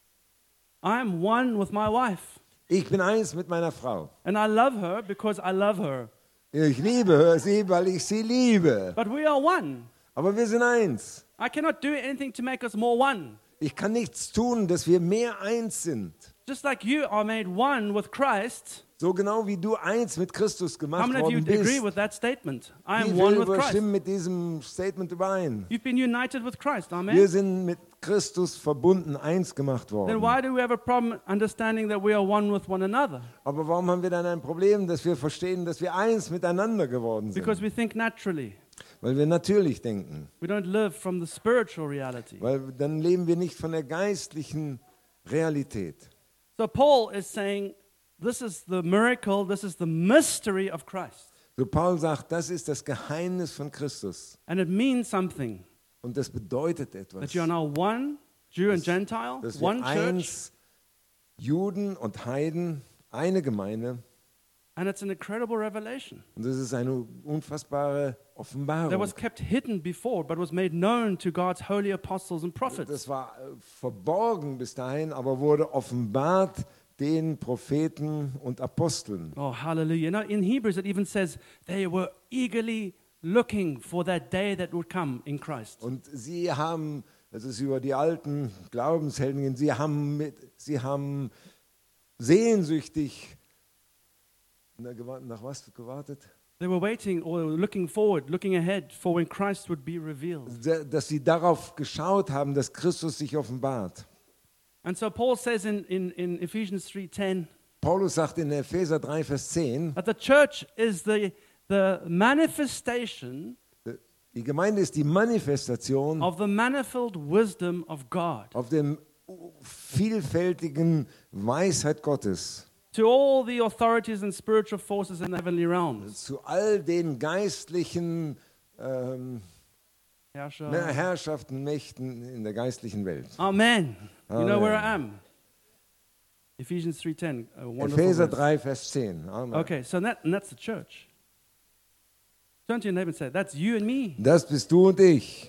[SPEAKER 1] I'm one with my wife,
[SPEAKER 2] Ich bin eins mit meiner Frau.
[SPEAKER 1] and I love her because I love her.
[SPEAKER 2] Ich liebe sie, weil ich sie liebe.
[SPEAKER 1] But we are one.
[SPEAKER 2] Aber wir sind eins.
[SPEAKER 1] I cannot do anything to make us more one.
[SPEAKER 2] Ich kann nichts tun, dass wir mehr eins sind.
[SPEAKER 1] Just like you are made one with Christ,
[SPEAKER 2] So genau wie du eins mit Christus
[SPEAKER 1] how
[SPEAKER 2] gemacht
[SPEAKER 1] many of you
[SPEAKER 2] worden
[SPEAKER 1] agree
[SPEAKER 2] bist.
[SPEAKER 1] with that statement? I
[SPEAKER 2] Wie
[SPEAKER 1] am one
[SPEAKER 2] viele
[SPEAKER 1] with Christ.
[SPEAKER 2] überstimmen mit diesem Statement überein?
[SPEAKER 1] You've been united with Christ,
[SPEAKER 2] Wir
[SPEAKER 1] amen?
[SPEAKER 2] sind mit Christus verbunden, eins gemacht
[SPEAKER 1] Then
[SPEAKER 2] worden.
[SPEAKER 1] why do we have a problem understanding that we are one with one another?
[SPEAKER 2] Aber warum haben wir dann ein Problem, dass wir verstehen, dass wir eins miteinander geworden
[SPEAKER 1] Because
[SPEAKER 2] sind?
[SPEAKER 1] we think naturally.
[SPEAKER 2] Weil wir natürlich denken.
[SPEAKER 1] We don't live from the spiritual reality.
[SPEAKER 2] Weil dann leben wir nicht von der geistlichen Realität.
[SPEAKER 1] So Paul is saying, this is the miracle, this is the mystery of Christ.
[SPEAKER 2] So Paul sagt, das ist das Geheimnis von Christus.
[SPEAKER 1] And it means something,
[SPEAKER 2] Und das bedeutet etwas.
[SPEAKER 1] that you are now one, Jew and Gentile,
[SPEAKER 2] Dass
[SPEAKER 1] one
[SPEAKER 2] wir
[SPEAKER 1] church,
[SPEAKER 2] eins, Juden und Heiden, eine Gemeinde.
[SPEAKER 1] and it's an incredible revelation
[SPEAKER 2] Und das ist eine unfassbare
[SPEAKER 1] that
[SPEAKER 2] Offenbarung.
[SPEAKER 1] was kept hidden before, but was made known to God's holy apostles and prophets.
[SPEAKER 2] Das war äh, verborgen bis dahin, aber wurde offenbart den Propheten und Aposteln.
[SPEAKER 1] Oh, hallelujah. You know, in Hebrews it even says they were eagerly looking for that day that would come in Christ.
[SPEAKER 2] Und sie haben, das ist über die alten Glaubenshelden, sie haben, mit, sie haben sehnsüchtig na, gewa- nach was gewartet?
[SPEAKER 1] They were waiting or looking forward, looking ahead for when Christ would be revealed.
[SPEAKER 2] Da- Dass sie darauf geschaut haben, dass Christus sich offenbart.
[SPEAKER 1] And so Paul says in, in, in Ephesians three ten
[SPEAKER 2] Paulus sagt in Epheser drei, Vers zehn,
[SPEAKER 1] that the church is the, the manifestation
[SPEAKER 2] die Gemeinde ist die Manifestation
[SPEAKER 1] of the manifold wisdom of God
[SPEAKER 2] auf dem vielfältigen Weisheit Gottes
[SPEAKER 1] to all the authorities and spiritual forces in the heavenly realms.
[SPEAKER 2] zu all den geistlichen ähm,
[SPEAKER 1] Herrscher.
[SPEAKER 2] ne, Herrschaften, Mächten in der geistlichen Welt.
[SPEAKER 1] Amen. You know where I
[SPEAKER 2] Amen.
[SPEAKER 1] am. Ephesians three ten. A wonderful
[SPEAKER 2] Epheser
[SPEAKER 1] verse.
[SPEAKER 2] drei, Vers zehn. Amen.
[SPEAKER 1] Okay, so that, and that's the church. Turn to your neighbor and say, that's you and me.
[SPEAKER 2] Das bist du und ich.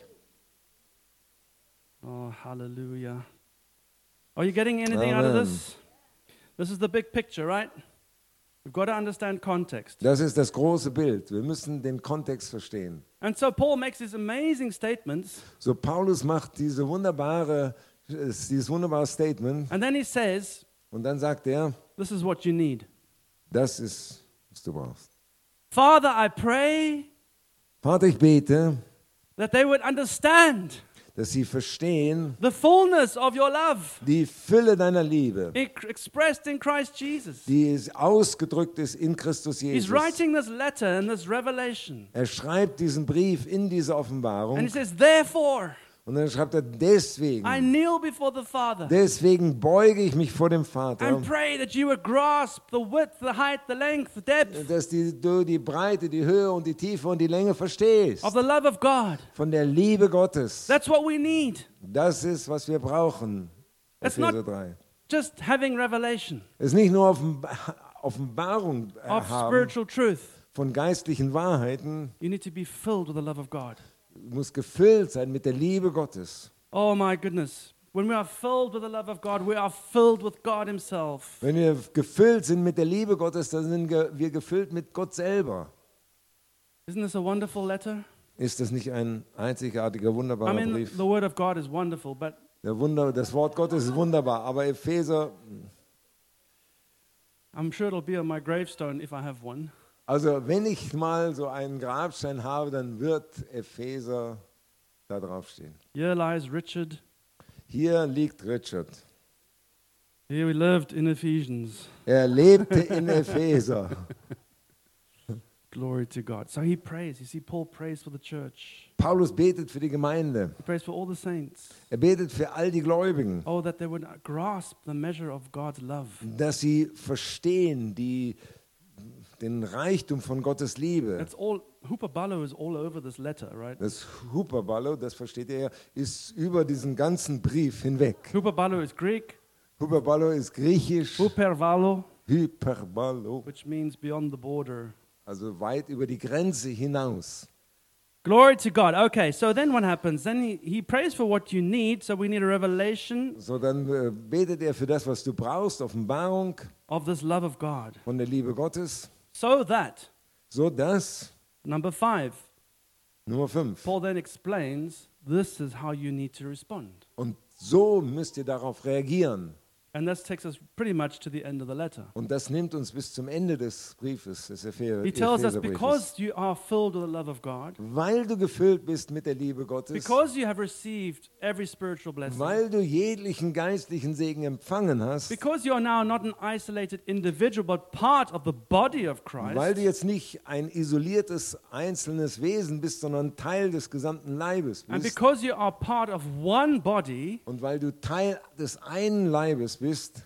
[SPEAKER 1] Oh, hallelujah. Are you getting anything out of
[SPEAKER 2] Amen.
[SPEAKER 1] this? This is the big picture, right? We've got to understand context.
[SPEAKER 2] Das ist das große Bild. Wir müssen den Kontext verstehen.
[SPEAKER 1] And so Paul makes these amazing statements,
[SPEAKER 2] So Paulus macht diese wunderbare, äh, dieses wunderbare Statement
[SPEAKER 1] and then he says,
[SPEAKER 2] und dann sagt er,
[SPEAKER 1] this is what you need.
[SPEAKER 2] das ist, was du brauchst.
[SPEAKER 1] Father, I pray
[SPEAKER 2] Vater, ich bete,
[SPEAKER 1] that they would understand
[SPEAKER 2] dass sie verstehen
[SPEAKER 1] the fullness of your love
[SPEAKER 2] die Fülle deiner Liebe,
[SPEAKER 1] ex- expressed in Christ Jesus.
[SPEAKER 2] die es ausgedrückt ist in Christus
[SPEAKER 1] He's
[SPEAKER 2] Jesus.
[SPEAKER 1] writing this letter and this revelation.
[SPEAKER 2] Er schreibt diesen Brief in diese
[SPEAKER 1] And he
[SPEAKER 2] Offenbarung
[SPEAKER 1] says, therefore,
[SPEAKER 2] Und dann schreibt er, deswegen,
[SPEAKER 1] I kneel before the Father
[SPEAKER 2] deswegen beuge ich mich vor dem Vater,
[SPEAKER 1] and pray that you would grasp the width, the height, the length, the depth
[SPEAKER 2] dass die, du die Breite, die Höhe und die Tiefe und die Länge verstehst.
[SPEAKER 1] of the love of God.
[SPEAKER 2] Von der Liebe Gottes.
[SPEAKER 1] That's what we need.
[SPEAKER 2] Das ist, was wir brauchen.
[SPEAKER 1] It's
[SPEAKER 2] Epheser
[SPEAKER 1] not-
[SPEAKER 2] drei.
[SPEAKER 1] Just having revelation
[SPEAKER 2] Es ist nicht nur Offenba- Offenbarung äh,
[SPEAKER 1] of
[SPEAKER 2] haben
[SPEAKER 1] spiritual truth.
[SPEAKER 2] von geistlichen Wahrheiten,
[SPEAKER 1] You need to be filled with the love of God.
[SPEAKER 2] muss gefüllt sein mit der Liebe Gottes.
[SPEAKER 1] Oh my goodness. When we are filled with the love of God, we are filled with God Himself.
[SPEAKER 2] Wenn wir gefüllt sind mit der Liebe Gottes, dann sind ge- wir gefüllt mit Gott selber.
[SPEAKER 1] Isn't this a wonderful letter?
[SPEAKER 2] Ist das nicht ein einzigartiger,
[SPEAKER 1] I
[SPEAKER 2] wunderbarer
[SPEAKER 1] mean,
[SPEAKER 2] Brief?
[SPEAKER 1] the Word of God is wonderful, but
[SPEAKER 2] Der Wunder, das Wort Gottes ist wunderbar, aber Epheser,
[SPEAKER 1] I'm sure it'll be on my gravestone if I have one.
[SPEAKER 2] also wenn ich mal so einen Grabstein habe, dann wird Epheser da draufstehen.
[SPEAKER 1] Here lies Richard.
[SPEAKER 2] Hier liegt Richard.
[SPEAKER 1] Here we lived in Ephesians.
[SPEAKER 2] Er lebte in Epheser.
[SPEAKER 1] Glory to God. So he prays. You see, Paul prays for the church.
[SPEAKER 2] Paulus betet für die Gemeinde.
[SPEAKER 1] He prays for all the saints.
[SPEAKER 2] Er betet für all die Gläubigen,
[SPEAKER 1] Oh, that they would grasp the measure of God's love.
[SPEAKER 2] dass sie verstehen die, den Reichtum von Gottes Liebe.
[SPEAKER 1] It's all, Hupabalo is all over this letter, right?
[SPEAKER 2] Das Huperballo, das versteht ihr ja, ist über diesen ganzen Brief hinweg.
[SPEAKER 1] Hupabalo is Greek.
[SPEAKER 2] Huperballo ist griechisch,
[SPEAKER 1] Hupervalo,
[SPEAKER 2] Hyperballo,
[SPEAKER 1] which means beyond the border.
[SPEAKER 2] also weit über die Grenze hinaus.
[SPEAKER 1] Glory to God. Okay, so then what happens? Then he, he prays for what you need. So we need a revelation
[SPEAKER 2] So, dann äh, betet er für das, was du brauchst, Offenbarung
[SPEAKER 1] of this love of God.
[SPEAKER 2] von der Liebe Gottes,
[SPEAKER 1] So that,
[SPEAKER 2] so dass,
[SPEAKER 1] number five,
[SPEAKER 2] Nummer fünf,
[SPEAKER 1] Paul then explains this is how you need to respond.
[SPEAKER 2] und so müsst ihr darauf reagieren.
[SPEAKER 1] And this takes us pretty much to the end of the letter.
[SPEAKER 2] Und das nimmt uns bis zum Ende des Briefes, des Ephe-
[SPEAKER 1] He tells us
[SPEAKER 2] Epheserbriefes.
[SPEAKER 1] because you are filled with the love of God,
[SPEAKER 2] Weil du gefüllt bist mit der Liebe Gottes,
[SPEAKER 1] because you have received every spiritual blessing,
[SPEAKER 2] weil du jeglichen geistlichen Segen empfangen hast,
[SPEAKER 1] because you are now not an isolated individual but part of the body of
[SPEAKER 2] weil
[SPEAKER 1] Christ,
[SPEAKER 2] du jetzt nicht ein isoliertes, einzelnes Wesen bist, sondern Teil des gesamten Leibes
[SPEAKER 1] and
[SPEAKER 2] bist,
[SPEAKER 1] because you are part of one body,
[SPEAKER 2] und weil du Teil des einen Leibes bist,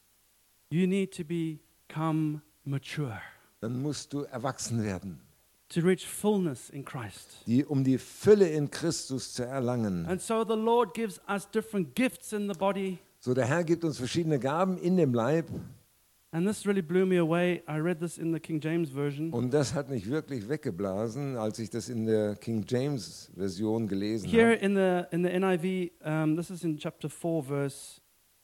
[SPEAKER 1] you need to become mature
[SPEAKER 2] dann musst du erwachsen werden,
[SPEAKER 1] to reach fullness in Christ.
[SPEAKER 2] die, um die Fülle in Christus zu erlangen.
[SPEAKER 1] And so the Lord gives us different gifts in the body.
[SPEAKER 2] So, der Herr gibt uns verschiedene Gaben in dem Leib,
[SPEAKER 1] And this really blew me away. I read this in the King James Version.
[SPEAKER 2] und das hat mich wirklich weggeblasen, als ich das in der King James Version gelesen
[SPEAKER 1] Here
[SPEAKER 2] habe.
[SPEAKER 1] in the in the N I V, um, this is in chapter four, verse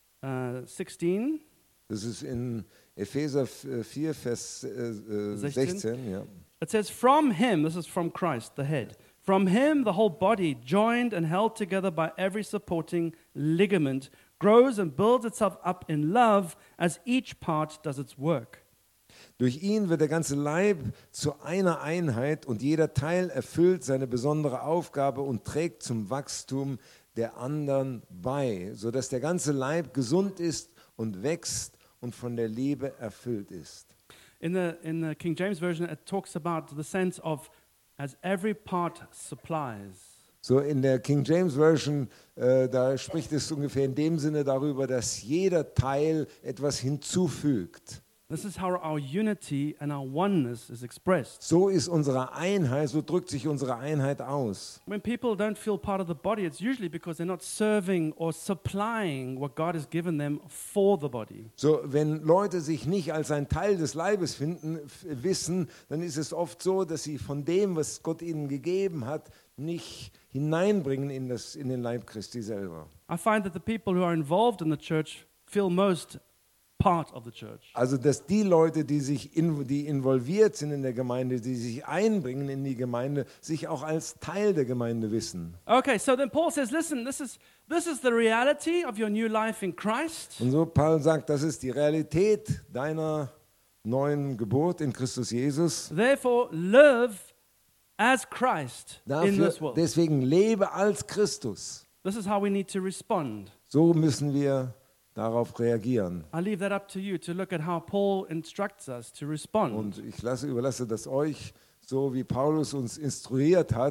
[SPEAKER 1] uh, sixteen.
[SPEAKER 2] Das ist in Epheser vier, Vers äh, äh,
[SPEAKER 1] sechzehn.
[SPEAKER 2] sechzehn. Ja.
[SPEAKER 1] It says, "From him," this is from Christ, the head. "From him, the whole body, joined and held together by every supporting ligament, grows and builds itself up in love as each part does its work."
[SPEAKER 2] Durch ihn wird der ganze Leib zu einer Einheit und jeder Teil erfüllt seine besondere Aufgabe und trägt zum Wachstum der anderen bei, sodass der ganze Leib gesund ist und wächst und von der Liebe erfüllt ist.
[SPEAKER 1] In the in the King James Version, it talks about the sense of as every part supplies.
[SPEAKER 2] So in der King James Version, äh, da spricht es ungefähr in dem Sinne darüber, dass jeder Teil etwas hinzufügt.
[SPEAKER 1] This is how our unity and our oneness is expressed.
[SPEAKER 2] So ist unsere Einheit, so drückt sich unsere Einheit aus.
[SPEAKER 1] When people don't feel part of the body, it's usually because they're not serving or supplying what God has given them for the body.
[SPEAKER 2] So, wenn Leute sich nicht als ein Teil des Leibes finden, f- wissen, dann ist es oft so, dass sie von dem, was Gott ihnen gegeben hat, nicht hineinbringen in, das, in den Leib Christi selber.
[SPEAKER 1] I find that the people who are involved in the church feel most part of the church.
[SPEAKER 2] Also, dass die Leute, die sich in, die involviert sind in der Gemeinde, die sich einbringen in die Gemeinde, sich auch als Teil der Gemeinde wissen.
[SPEAKER 1] Okay, so then Paul says, listen, this is this is the reality of your new life in Christ.
[SPEAKER 2] Und so Paul sagt, das ist die Realität deiner neuen Geburt in Christus Jesus.
[SPEAKER 1] Therefore, live as Christ in
[SPEAKER 2] Dafür,
[SPEAKER 1] this world.
[SPEAKER 2] deswegen lebe als Christus.
[SPEAKER 1] This is how we need to respond.
[SPEAKER 2] So müssen wir darauf reagieren.
[SPEAKER 1] I leave that up to you to look at how Paul instructs us to respond.
[SPEAKER 2] Und ich lasse, überlasse das euch, so wie Paulus uns instruiert hat,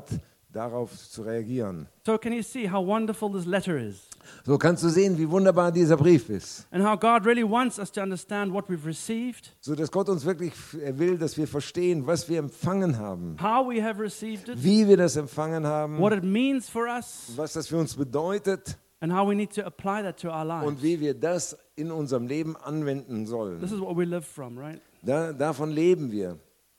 [SPEAKER 2] darauf zu reagieren.
[SPEAKER 1] So can you see how wonderful this letter is?
[SPEAKER 2] So kannst du sehen, wie wunderbar dieser Brief ist.
[SPEAKER 1] And how God really wants us to understand what we've received,
[SPEAKER 2] So dass Gott uns wirklich er will, dass wir verstehen, was wir empfangen haben,
[SPEAKER 1] how we have received it,
[SPEAKER 2] wie wir das empfangen haben,
[SPEAKER 1] what it means for us,
[SPEAKER 2] was das für uns bedeutet
[SPEAKER 1] and how we need to apply that to our lives.
[SPEAKER 2] und wie wir das in unserem Leben anwenden
[SPEAKER 1] This
[SPEAKER 2] sollen.
[SPEAKER 1] is what we live from, right?
[SPEAKER 2] Da, davon leben wir.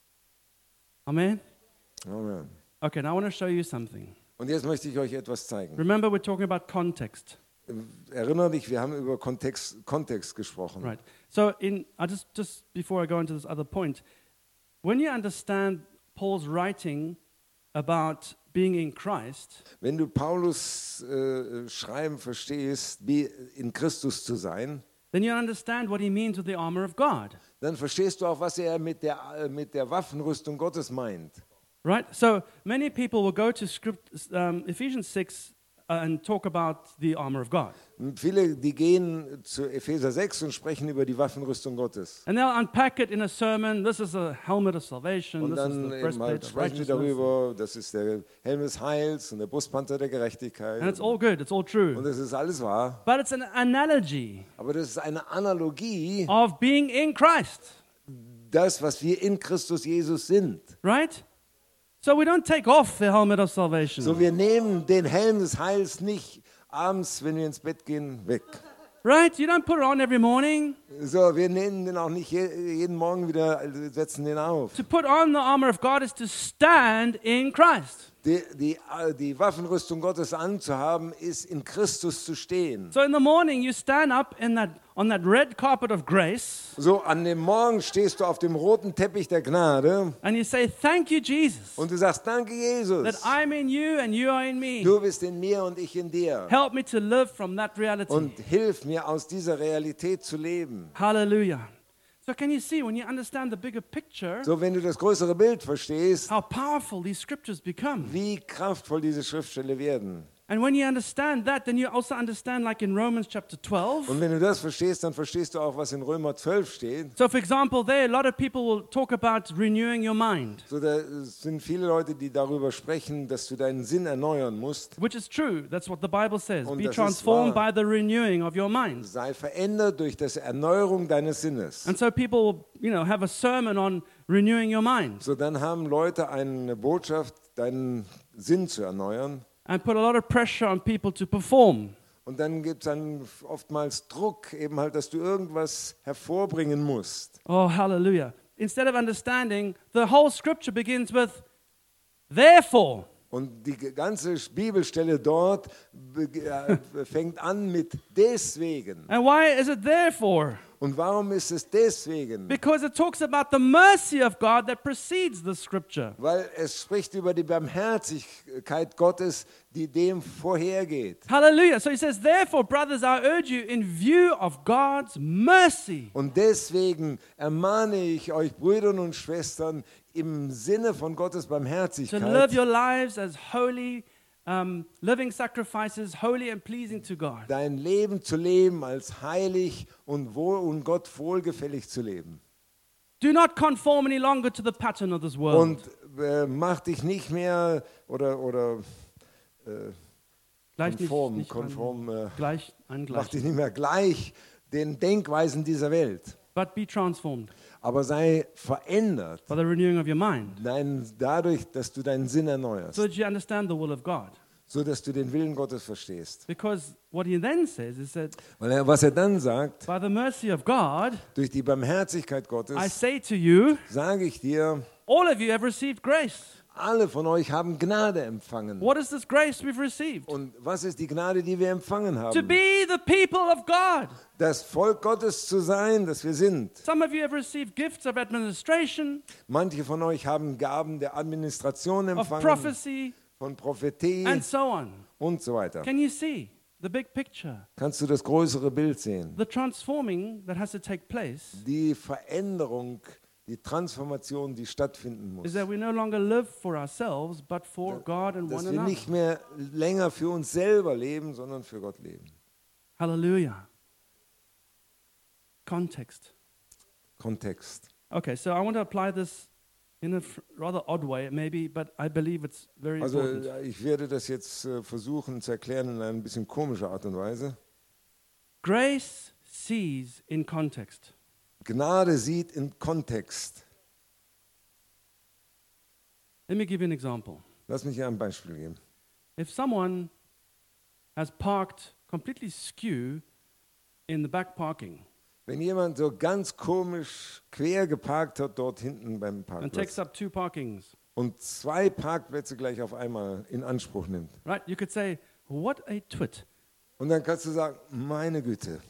[SPEAKER 1] Amen?
[SPEAKER 2] Amen.
[SPEAKER 1] Okay, now I want to show you something.
[SPEAKER 2] Und jetzt möchte ich euch etwas zeigen.
[SPEAKER 1] Remember, we're talking about context,
[SPEAKER 2] Erinnere dich, wir haben über Kontext, Kontext gesprochen.
[SPEAKER 1] right? So, in I just just before I go into this other point, when you understand Paul's writing about being in Christ,
[SPEAKER 2] Wenn du Paulus äh, Schreiben verstehst, wie in Christus zu sein,
[SPEAKER 1] then you understand what he means with the armor of God,
[SPEAKER 2] dann verstehst du auch, was er mit der, äh, mit der Waffenrüstung Gottes meint.
[SPEAKER 1] right? So many people will go to script, um, Ephesians six uh, and talk about the armor of God,
[SPEAKER 2] Und viele, die gehen zu Epheser sechs und sprechen über die Waffenrüstung Gottes.
[SPEAKER 1] and they'll unpack it in a sermon. This is a helmet of salvation.
[SPEAKER 2] Und
[SPEAKER 1] This is
[SPEAKER 2] dann
[SPEAKER 1] the
[SPEAKER 2] eben
[SPEAKER 1] breastplate
[SPEAKER 2] halt
[SPEAKER 1] of
[SPEAKER 2] sprechen sie
[SPEAKER 1] righteousness,
[SPEAKER 2] darüber, das ist der Helm des Heils und der Brustpanzer der Gerechtigkeit.
[SPEAKER 1] and it's all good. It's all
[SPEAKER 2] Und
[SPEAKER 1] true,
[SPEAKER 2] das ist alles wahr.
[SPEAKER 1] but it's an analogy
[SPEAKER 2] Aber das ist eine Analogie,
[SPEAKER 1] of being in Christ.
[SPEAKER 2] das, was wir in Christus Jesus sind.
[SPEAKER 1] Right? So we don't take off the helmet of salvation.
[SPEAKER 2] So, wir nehmen den Helm des Heils nicht abends, wenn wir ins Bett gehen, weg.
[SPEAKER 1] Right? You don't put it on every morning.
[SPEAKER 2] So, wir nehmen den auch nicht je, jeden Morgen wieder, also setzen den auf.
[SPEAKER 1] To put on the armor of God is to stand in Christ.
[SPEAKER 2] Die, die, die Waffenrüstung Gottes anzuhaben, ist in Christus zu stehen.
[SPEAKER 1] So in the morning you stand up in that on that red carpet of grace
[SPEAKER 2] So, an dem Morgen stehst du auf dem roten Teppich der Gnade
[SPEAKER 1] and you say, "Thank you, Jesus,
[SPEAKER 2] und du sagst, danke
[SPEAKER 1] that
[SPEAKER 2] Jesus,
[SPEAKER 1] I'm in you and you are in me.
[SPEAKER 2] du bist in mir und ich in dir.
[SPEAKER 1] Help me to live from that reality."
[SPEAKER 2] Und hilf mir, aus dieser Realität zu leben.
[SPEAKER 1] Hallelujah. So can you see when you understand the bigger picture
[SPEAKER 2] So, wenn du das größere Bild verstehst,
[SPEAKER 1] how powerful these scriptures become?
[SPEAKER 2] wie kraftvoll diese Schriftstelle werden.
[SPEAKER 1] And when you understand that, then you also understand, like in Romans chapter twelve.
[SPEAKER 2] Und wenn du das verstehst, dann verstehst du auch, was in Römer zwölf steht.
[SPEAKER 1] So, for example, there a lot of people will talk about renewing your mind,
[SPEAKER 2] So, da sind viele Leute, die darüber sprechen, dass du deinen Sinn erneuern musst.
[SPEAKER 1] which is true. That's what the Bible says.
[SPEAKER 2] Und
[SPEAKER 1] Be
[SPEAKER 2] das ist
[SPEAKER 1] transformed
[SPEAKER 2] wahr.
[SPEAKER 1] by the renewing of your mind.
[SPEAKER 2] Sei verändert durch das Erneuerung deines Sinnes.
[SPEAKER 1] And so people, will, you know, have a sermon on renewing your mind
[SPEAKER 2] So, dann haben Leute eine Botschaft, deinen Sinn zu erneuern.
[SPEAKER 1] and put a lot of pressure on people to perform.
[SPEAKER 2] Und dann gibt es dann oftmals Druck, eben halt, dass du irgendwas hervorbringen musst.
[SPEAKER 1] Oh, hallelujah. Instead of understanding, the whole scripture begins with, therefore.
[SPEAKER 2] Und die ganze Bibelstelle dort be- äh, fängt an mit deswegen.
[SPEAKER 1] And why is it therefore?
[SPEAKER 2] Und warum ist es deswegen?
[SPEAKER 1] Because it talks about the mercy of God that precedes the scripture.
[SPEAKER 2] Weil es spricht über die Barmherzigkeit Gottes, die dem vorhergeht.
[SPEAKER 1] Hallelujah. So he says, therefore, brothers, I urge you in view of God's mercy.
[SPEAKER 2] Und deswegen ermahne ich euch, Brüder und Schwestern, im Sinne von Gottes
[SPEAKER 1] To live
[SPEAKER 2] Barmherzigkeit,
[SPEAKER 1] your lives as holy, um, living sacrifices, holy and pleasing to God.
[SPEAKER 2] dein Leben zu leben als heilig und, wohl und Gott wohlgefällig zu leben.
[SPEAKER 1] Do not conform any longer to the pattern of this world.
[SPEAKER 2] Und äh, mach dich nicht mehr oder, oder äh,
[SPEAKER 1] Gleich nicht-
[SPEAKER 2] konform,
[SPEAKER 1] nicht
[SPEAKER 2] konform äh,
[SPEAKER 1] Gleich,
[SPEAKER 2] mach
[SPEAKER 1] angleich.
[SPEAKER 2] dich nicht mehr gleich den Denkweisen dieser Welt.
[SPEAKER 1] But be transformed
[SPEAKER 2] Aber sei verändert,
[SPEAKER 1] by the renewing of your mind,
[SPEAKER 2] dein, dadurch, dass du deinen Sinn erneuerst,
[SPEAKER 1] so that you understand the will of God.
[SPEAKER 2] so dass du den Willen Gottes verstehst.
[SPEAKER 1] Because what he then says is that
[SPEAKER 2] Weil er, was er dann sagt,
[SPEAKER 1] by the mercy of God,
[SPEAKER 2] durch die Barmherzigkeit
[SPEAKER 1] I
[SPEAKER 2] Gottes,
[SPEAKER 1] say to you,
[SPEAKER 2] sage ich dir,
[SPEAKER 1] all of you have received grace.
[SPEAKER 2] alle von euch haben Gnade empfangen.
[SPEAKER 1] What is this grace we've received?
[SPEAKER 2] Und was ist die Gnade, die wir empfangen
[SPEAKER 1] To
[SPEAKER 2] haben?
[SPEAKER 1] be the people of God.
[SPEAKER 2] Das Volk Gottes zu sein, das wir sind.
[SPEAKER 1] Some of you have received gifts of administration,
[SPEAKER 2] Manche von euch haben Gaben der Administration
[SPEAKER 1] of
[SPEAKER 2] empfangen,
[SPEAKER 1] prophecy,
[SPEAKER 2] von Prophetie
[SPEAKER 1] and so on.
[SPEAKER 2] und so weiter.
[SPEAKER 1] Can you see the big picture?
[SPEAKER 2] Kannst du das größere Bild sehen?
[SPEAKER 1] The transforming that has to take place
[SPEAKER 2] Die Veränderung, die Transformation, die stattfinden
[SPEAKER 1] is
[SPEAKER 2] muss.
[SPEAKER 1] that we no longer live for ourselves, but for God and
[SPEAKER 2] Dass
[SPEAKER 1] one
[SPEAKER 2] wir
[SPEAKER 1] another.
[SPEAKER 2] nicht mehr länger für uns selber leben, sondern für Gott leben.
[SPEAKER 1] Hallelujah. Context.
[SPEAKER 2] Kontext.
[SPEAKER 1] Okay, so I want to apply this in a f- rather odd way, maybe, but I believe it's very
[SPEAKER 2] Also
[SPEAKER 1] important.
[SPEAKER 2] äh, ich werde das jetzt äh, versuchen zu erklären in einer ein bisschen komischer Art und Weise.
[SPEAKER 1] Grace sees in context.
[SPEAKER 2] Gnade sieht in Kontext.
[SPEAKER 1] Let me give you an example.
[SPEAKER 2] Lass mich hier ein Beispiel geben.
[SPEAKER 1] If someone has parked completely skew in the back parking
[SPEAKER 2] Wenn jemand so ganz komisch quer geparkt hat dort hinten beim
[SPEAKER 1] and takes
[SPEAKER 2] Parkplatz
[SPEAKER 1] up two parkings,
[SPEAKER 2] und zwei Parkplätze gleich auf einmal in Anspruch nimmt.
[SPEAKER 1] right? You could say, what a twit.
[SPEAKER 2] Und dann kannst du sagen, meine Güte,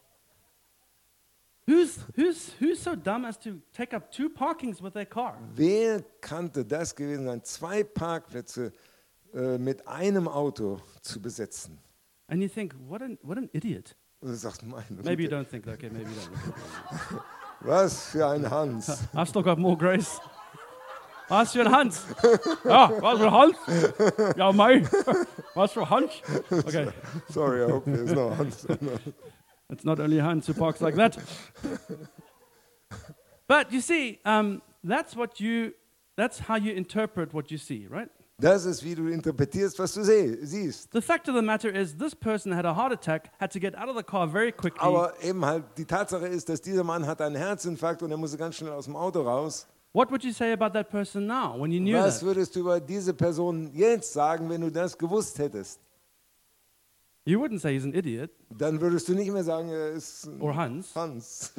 [SPEAKER 1] Who's, who's, who's so dumb as to take up two parkings with their car?
[SPEAKER 2] wer kannte das gewesen sein, zwei Parkplätze äh, mit einem Auto zu besetzen?
[SPEAKER 1] And you think, what an, what an idiot.
[SPEAKER 2] Und du sagst, meine
[SPEAKER 1] Maybe you
[SPEAKER 2] Güte,
[SPEAKER 1] don't think that. Okay, maybe you don't.
[SPEAKER 2] was für ein Hans.
[SPEAKER 1] I've still got more grace. Was für ein Hans? Ja, was für ein Hans? Ja, mei. Was für ein Hans? Okay,
[SPEAKER 2] Sorry, I hope there's no Hans.
[SPEAKER 1] it's not only Hans who parks like that. But you see, um, that's what you, that's how you interpret what you see, right?
[SPEAKER 2] Das ist, wie du interpretierst, was du seh, siehst.
[SPEAKER 1] The fact of the matter is, this person had a heart attack, had to get out of the car very quickly.
[SPEAKER 2] Aber eben halt, die Tatsache ist, dass dieser Mann hat einen Herzinfarkt und er musste ganz schnell aus dem Auto raus.
[SPEAKER 1] What would you say about that person now when you knew
[SPEAKER 2] Was
[SPEAKER 1] that?
[SPEAKER 2] würdest du über diese Person jetzt sagen, wenn du das gewusst hättest?
[SPEAKER 1] You wouldn't say he's an idiot
[SPEAKER 2] Dann würdest du nicht mehr sagen, er ist ein
[SPEAKER 1] or Hans.
[SPEAKER 2] Hans.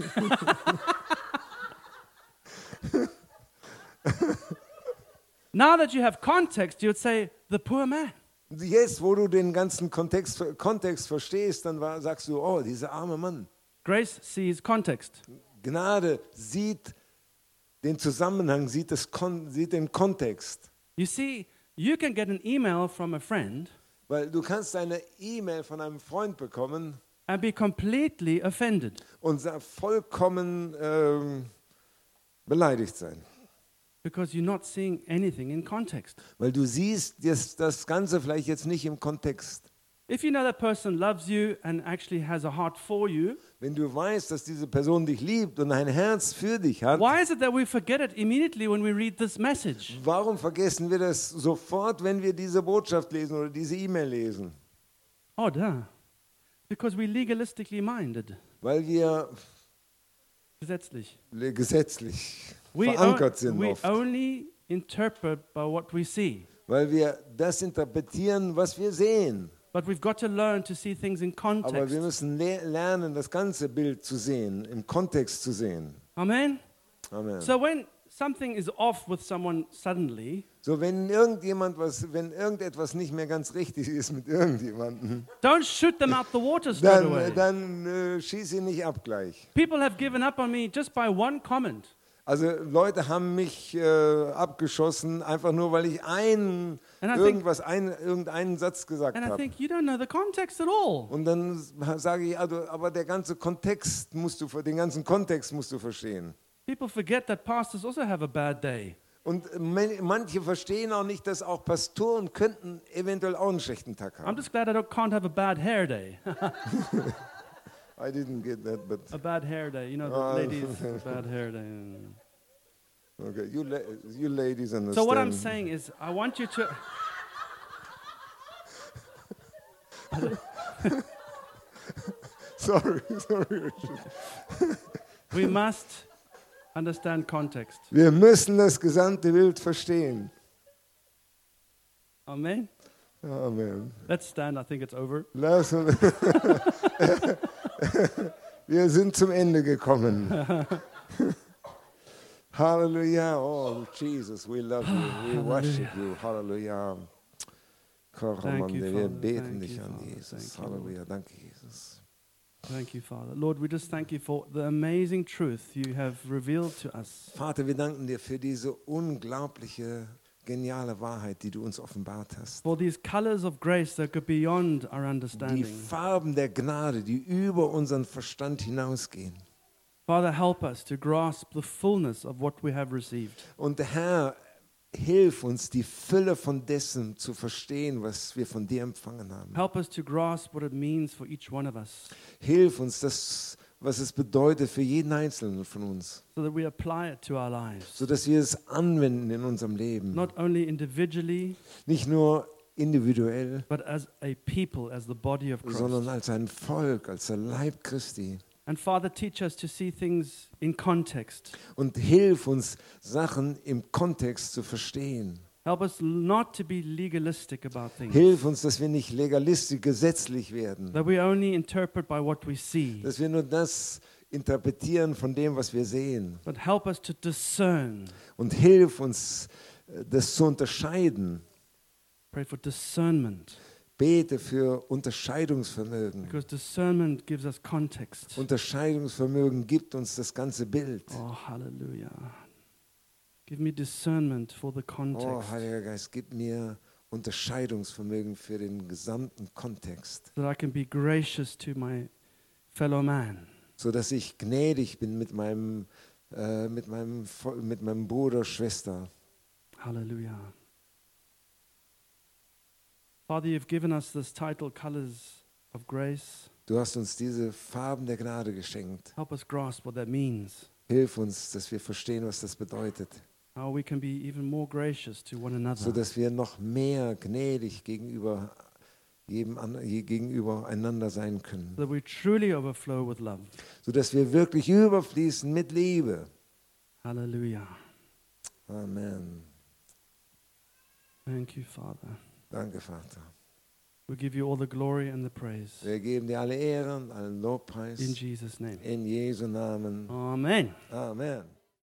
[SPEAKER 1] Now that you have context, you would say, the poor man.
[SPEAKER 2] Jetzt, wo du den ganzen Kontext, Kontext verstehst, dann war, sagst du, oh, dieser arme Mann.
[SPEAKER 1] Grace sees context.
[SPEAKER 2] Gnade sieht den Zusammenhang, sieht, das Kon sieht den Kontext.
[SPEAKER 1] You see, you can get an email from a friend
[SPEAKER 2] Weil du kannst eine E-Mail von einem Freund bekommen
[SPEAKER 1] and be completely offended
[SPEAKER 2] und sa- vollkommen ähm, beleidigt sein.
[SPEAKER 1] because you're not seeing anything in context.
[SPEAKER 2] Weil du siehst das, das Ganze vielleicht jetzt nicht im Kontext.
[SPEAKER 1] If you know that person loves you and actually has a heart for you,
[SPEAKER 2] Wenn du weißt, dass diese Person dich liebt und ein Herz für dich hat,
[SPEAKER 1] why is it that we forget it immediately when we read this message?
[SPEAKER 2] warum vergessen wir das sofort, wenn wir diese Botschaft lesen oder diese E-Mail lesen?
[SPEAKER 1] Oh, duh. Because we're legalistically minded.
[SPEAKER 2] Weil wir
[SPEAKER 1] Gesetzlich.
[SPEAKER 2] le- gesetzlich
[SPEAKER 1] We,
[SPEAKER 2] verankert
[SPEAKER 1] o-
[SPEAKER 2] sind
[SPEAKER 1] we
[SPEAKER 2] oft.
[SPEAKER 1] only interpret by what we see.
[SPEAKER 2] Weil wir das interpretieren, was wir sehen.
[SPEAKER 1] But we've got to learn to see things in
[SPEAKER 2] Aber
[SPEAKER 1] context.
[SPEAKER 2] wir müssen le lernen, das ganze Bild zu sehen, im Kontext zu sehen.
[SPEAKER 1] Amen?
[SPEAKER 2] Amen.
[SPEAKER 1] So when something is off with someone suddenly,
[SPEAKER 2] So, wenn irgendjemand was, wenn irgendetwas nicht mehr ganz richtig ist mit irgendjemandem,
[SPEAKER 1] don't shoot them out the water straight away.
[SPEAKER 2] dann, dann äh, schieß ihn nicht ab gleich.
[SPEAKER 1] People have given up on me just by one comment.
[SPEAKER 2] Also Leute haben mich äh, abgeschossen, einfach nur, weil ich einen,
[SPEAKER 1] And I think-
[SPEAKER 2] irgendwas, ein, irgendeinen Satz gesagt
[SPEAKER 1] And I
[SPEAKER 2] habe.
[SPEAKER 1] think you don't know the context at all.
[SPEAKER 2] Und dann sage ich, also, aber der ganze Kontext musst du, den ganzen Kontext musst du verstehen.
[SPEAKER 1] People forget that pastors also have a bad day.
[SPEAKER 2] Und man- manche verstehen auch nicht, dass auch Pastoren könnten eventuell auch einen schlechten Tag
[SPEAKER 1] I'm
[SPEAKER 2] haben.
[SPEAKER 1] just glad I don't, can't have a bad hair day.
[SPEAKER 2] I didn't get that, but
[SPEAKER 1] a bad hair day. You know, the
[SPEAKER 2] Ah.
[SPEAKER 1] ladies, bad hair day.
[SPEAKER 2] okay, you, la you ladies understand.
[SPEAKER 1] So what I'm saying is, I want you to...
[SPEAKER 2] Sorry, sorry.
[SPEAKER 1] We must understand context.
[SPEAKER 2] Wir müssen das gesamte Bild verstehen.
[SPEAKER 1] Amen?
[SPEAKER 2] Amen.
[SPEAKER 1] Let's stand. I think it's over.
[SPEAKER 2] Lass uns. Wir sind zum Ende gekommen. Halleluja. Oh, Jesus, we love you. We worship you. Halleluja.
[SPEAKER 1] Thank you,
[SPEAKER 2] Wir
[SPEAKER 1] Father.
[SPEAKER 2] beten
[SPEAKER 1] Thank
[SPEAKER 2] dich
[SPEAKER 1] you,
[SPEAKER 2] an,
[SPEAKER 1] Father.
[SPEAKER 2] Jesus.
[SPEAKER 1] Thank you,
[SPEAKER 2] Halleluja. Danke, Jesus.
[SPEAKER 1] Thank you, Father. Lord, we just thank you for the amazing truth you have revealed to us.
[SPEAKER 2] Vater, wir danken dir für diese unglaubliche, geniale Wahrheit, die du uns offenbart hast.
[SPEAKER 1] For these colors of grace that go beyond our
[SPEAKER 2] Die
[SPEAKER 1] understanding.
[SPEAKER 2] Farben der Gnade, die über unseren Verstand hinausgehen.
[SPEAKER 1] Father, help us to grasp the fullness of what we have received.
[SPEAKER 2] Und Herr, hilf uns, die Fülle von dessen zu verstehen, was wir von dir empfangen haben.
[SPEAKER 1] Help us to grasp what it means for each one of us.
[SPEAKER 2] Hilf uns, das was es bedeutet für jeden Einzelnen von uns,
[SPEAKER 1] so that we apply it to our lives.
[SPEAKER 2] sodass wir es anwenden in unserem Leben.
[SPEAKER 1] Not only individually,
[SPEAKER 2] Nicht nur individuell,
[SPEAKER 1] but as a people, as the body of
[SPEAKER 2] sondern
[SPEAKER 1] Christ.
[SPEAKER 2] als ein Volk, als der Leib Christi.
[SPEAKER 1] And Father, teach us to see things in context.
[SPEAKER 2] Und hilf uns, Sachen im Kontext zu verstehen.
[SPEAKER 1] Help us not to be legalistic about things.
[SPEAKER 2] Hilf uns, dass wir nicht legalistisch, gesetzlich werden.
[SPEAKER 1] That we only interpret by what we see.
[SPEAKER 2] Dass wir nur das interpretieren von dem, was wir sehen.
[SPEAKER 1] But help us to discern.
[SPEAKER 2] Und hilf uns, das zu unterscheiden.
[SPEAKER 1] Pray for discernment.
[SPEAKER 2] Bete für Unterscheidungsvermögen.
[SPEAKER 1] Because discernment gives us context.
[SPEAKER 2] Unterscheidungsvermögen gibt uns das ganze Bild.
[SPEAKER 1] Oh, hallelujah. Give me discernment for the
[SPEAKER 2] Oh,
[SPEAKER 1] context.
[SPEAKER 2] Heiliger Geist, gib mir Unterscheidungsvermögen für den gesamten Kontext,
[SPEAKER 1] So that I can be gracious to my fellow man.
[SPEAKER 2] sodass ich gnädig bin mit meinem, äh, mit meinem, Vo- mit meinem Bruder, Schwester.
[SPEAKER 1] Hallelujah. Father, you've given us this title, Colors of Grace.
[SPEAKER 2] Du hast uns diese Farben der Gnade geschenkt.
[SPEAKER 1] Help us grasp what that means.
[SPEAKER 2] Hilf uns, dass wir verstehen, was das bedeutet,
[SPEAKER 1] How we can be even more gracious to one another.
[SPEAKER 2] sodass wir noch mehr gnädig gegenüber jedem an, je- gegenüber einander sein können,
[SPEAKER 1] So that we truly overflow with love.
[SPEAKER 2] sodass wir wirklich überfließen mit Liebe.
[SPEAKER 1] Hallelujah.
[SPEAKER 2] Amen.
[SPEAKER 1] Thank you, Father.
[SPEAKER 2] Danke, Vater.
[SPEAKER 1] We give you all the glory and the praise.
[SPEAKER 2] Wir geben dir alle Ehren, allen Lobpreis
[SPEAKER 1] In Jesus' name.
[SPEAKER 2] in Jesu Namen.
[SPEAKER 1] Amen.
[SPEAKER 2] Amen.